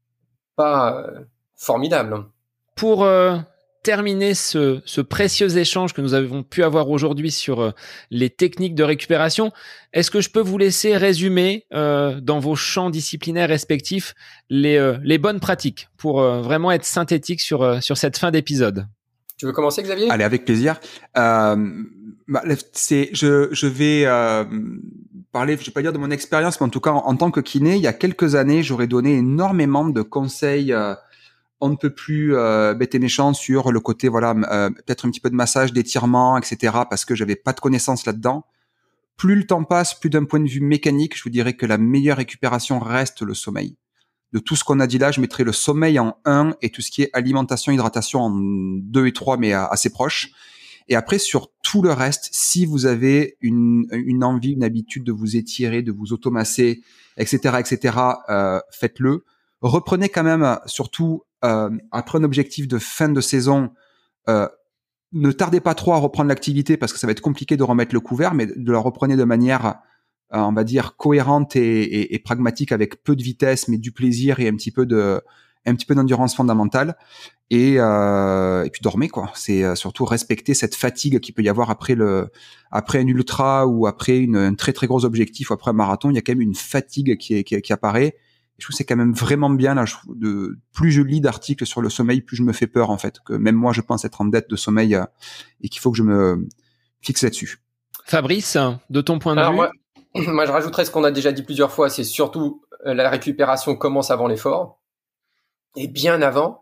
pas euh, formidable. Pour euh, terminer ce, ce précieux échange que nous avons pu avoir aujourd'hui sur euh, les techniques de récupération, est-ce que je peux vous laisser résumer euh, dans vos champs disciplinaires respectifs les, euh, les bonnes pratiques pour euh, vraiment être synthétique sur, euh, sur cette fin d'épisode? Tu veux commencer, Xavier? Allez, avec plaisir. Euh, c'est, je, je vais euh, parler, je vais pas dire de mon expérience, mais en tout cas, en, en tant que kiné, il y a quelques années, j'aurais donné énormément de conseils. Euh, on ne peut plus euh, bête et méchant sur le côté, voilà, euh, peut-être un petit peu de massage, d'étirement, et cetera, parce que j'avais pas de connaissances là-dedans. Plus le temps passe, plus d'un point de vue mécanique, je vous dirais que la meilleure récupération reste le sommeil. De tout ce qu'on a dit là, je mettrais le sommeil en un et tout ce qui est alimentation, hydratation en deux et trois, mais assez proches. Et après, sur tout le reste, si vous avez une, une envie, une habitude de vous étirer, de vous automasser, et cetera, et cetera, euh, faites-le. Reprenez quand même, surtout euh, après un objectif de fin de saison, euh, ne tardez pas trop à reprendre l'activité parce que ça va être compliqué de remettre le couvert, mais de la reprenez de manière, euh, on va dire, cohérente et, et, et pragmatique, avec peu de vitesse, mais du plaisir et un petit peu de, un petit peu d'endurance fondamentale. Et, euh, et puis dormez, quoi. C'est euh, surtout respecter cette fatigue qu'il peut y avoir après le, après un ultra ou après une, un très très gros objectif ou après un marathon. Il y a quand même une fatigue qui, est, qui, qui apparaît. Et je trouve que c'est quand même vraiment bien là. Je, de, plus je lis d'articles sur le sommeil, plus je me fais peur en fait. Que même moi, je pense être en dette de sommeil euh, et qu'il faut que je me fixe là-dessus. Fabrice, de ton point de Alors vue, moi, moi, je rajouterais ce qu'on a déjà dit plusieurs fois. C'est surtout euh, la récupération commence avant l'effort et bien avant.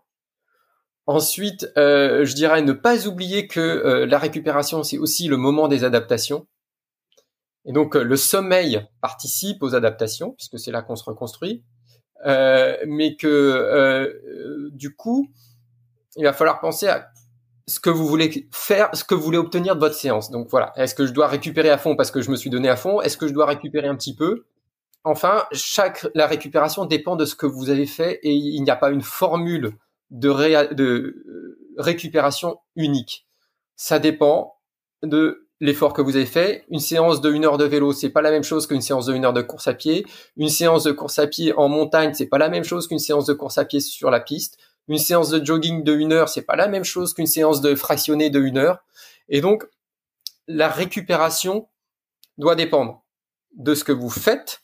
Ensuite, euh, je dirais ne pas oublier que euh, la récupération, c'est aussi le moment des adaptations. Et donc, euh, le sommeil participe aux adaptations, puisque c'est là qu'on se reconstruit. Euh, mais que, euh, du coup, il va falloir penser à ce que vous voulez faire, ce que vous voulez obtenir de votre séance. Donc voilà, est-ce que je dois récupérer à fond parce que je me suis donné à fond? Est-ce que je dois récupérer un petit peu? Enfin, chaque la récupération dépend de ce que vous avez fait et il n'y a pas une formule de, ré, de récupération unique. Ça dépend de l'effort que vous avez fait. Une séance de une heure de vélo, c'est pas la même chose qu'une séance de une heure de course à pied. Une séance de course à pied en montagne, c'est pas la même chose qu'une séance de course à pied sur la piste. Une séance de jogging de une heure, c'est pas la même chose qu'une séance de fractionné de une heure. Et donc, la récupération doit dépendre de ce que vous faites,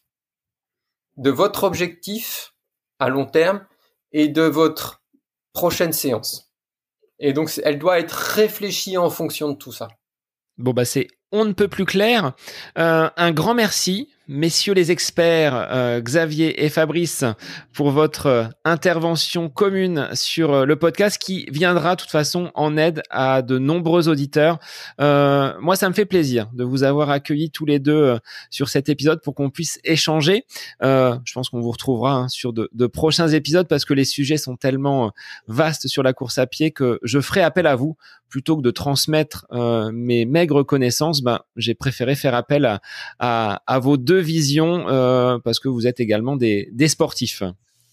de votre objectif à long terme et de votre prochaine séance. Et donc, elle doit être réfléchie en fonction de tout ça. Bon, bah, c'est on ne peut plus clair. Euh, un grand merci, messieurs les experts, euh, Xavier et Fabrice, pour votre euh, intervention commune sur euh, le podcast qui viendra de toute façon en aide à de nombreux auditeurs. Euh, moi, ça me fait plaisir de vous avoir accueillis tous les deux euh, sur cet épisode pour qu'on puisse échanger. Euh, je pense qu'on vous retrouvera hein, sur de, de prochains épisodes parce que les sujets sont tellement vastes sur la course à pied que je ferai appel à vous plutôt que de transmettre euh, mes maigres connaissances. Ben, j'ai préféré faire appel à, à, à vos deux visions euh, parce que vous êtes également des, des sportifs.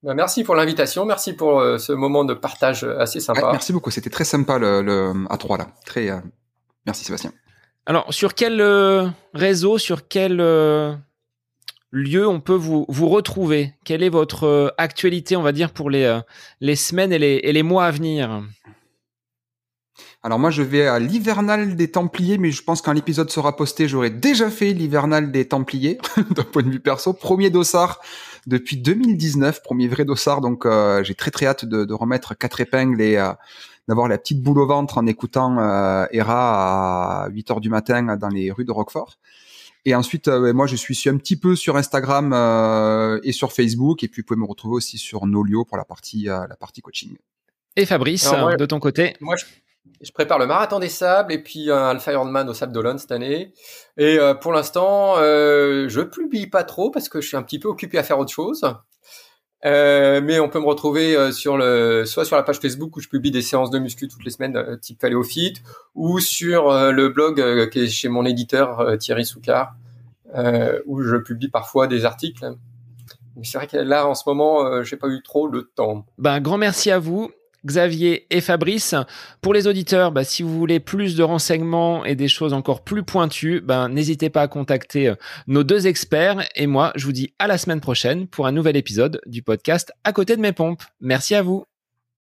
Ben, merci pour l'invitation, merci pour euh, ce moment de partage assez sympa. Ouais, merci beaucoup, c'était très sympa le, le A trois là. Très, euh... merci Sébastien. Alors, sur quel euh, réseau, sur quel euh, lieu on peut vous, vous retrouver? Quelle est votre euh, actualité, on va dire, pour les, euh, les semaines et les, et les mois à venir? Alors moi, je vais à l'hivernal des Templiers, mais je pense quand l'épisode sera posté, j'aurai déjà fait l'hivernal des Templiers, d'un point de vue perso. Premier dossard depuis deux mille dix-neuf, premier vrai dossard, donc euh, j'ai très très hâte de, de remettre quatre épingles et euh, d'avoir la petite boule au ventre en écoutant euh, Hera à huit heures du matin dans les rues de Roquefort. Et ensuite, euh, moi, je suis un petit peu sur Instagram euh, et sur Facebook, et puis vous pouvez me retrouver aussi sur Nolio pour la partie, euh, la partie coaching. Et Fabrice, Alors, moi, de ton côté? Moi, je... Je prépare le Marathon des Sables et puis un Alpha Ironman au Sable d'Olonne cette année. Et euh, pour l'instant, euh, je publie pas trop parce que je suis un petit peu occupé à faire autre chose. Euh, mais on peut me retrouver euh, sur le, soit sur la page Facebook où je publie des séances de muscu toutes les semaines, euh, type Paléofit, ou sur euh, le blog euh, qui est chez mon éditeur euh, Thierry Soucard, euh, où je publie parfois des articles. Mais c'est vrai que là, en ce moment, euh, j'ai pas eu trop le temps. Ben, grand merci à vous, Xavier et Fabrice. Pour les auditeurs, bah, si vous voulez plus de renseignements et des choses encore plus pointues, bah, n'hésitez pas à contacter euh, nos deux experts. Et moi, je vous dis à la semaine prochaine pour un nouvel épisode du podcast À côté de mes pompes. Merci à vous.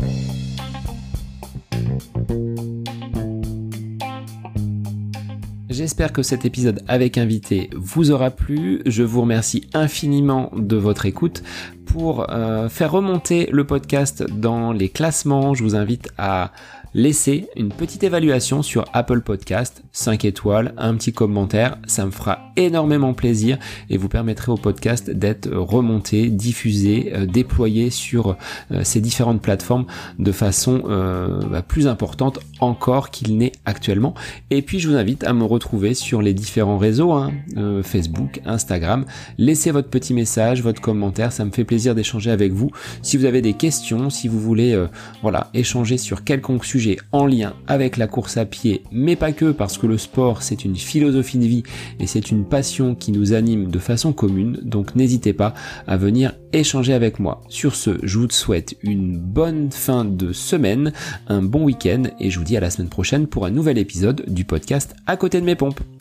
J'espère que cet épisode avec invité vous aura plu. Je vous remercie infiniment de votre écoute. Pour euh, faire remonter le podcast dans les classements, je vous invite à laisser une petite évaluation sur Apple Podcast, cinq étoiles, un petit commentaire, ça me fera énormément plaisir et vous permettrez au podcast d'être remonté, diffusé, euh, déployé sur euh, ces différentes plateformes de façon euh, bah, plus importante encore qu'il n'est actuellement. Et puis je vous invite à me retrouver sur les différents réseaux, hein, euh, Facebook, Instagram. Laissez votre petit message, votre commentaire, ça me fait plaisir d'échanger avec vous. Si vous avez des questions, si vous voulez euh, voilà, échanger sur quelconque sujet en lien avec la course à pied, mais pas que, parce que le sport c'est une philosophie de vie et c'est une passion qui nous anime de façon commune, donc n'hésitez pas à venir échanger avec moi. Sur ce, je vous souhaite une bonne fin de semaine, un bon week-end et je vous dis à la semaine prochaine pour un nouvel épisode du podcast À côté de mes pompes.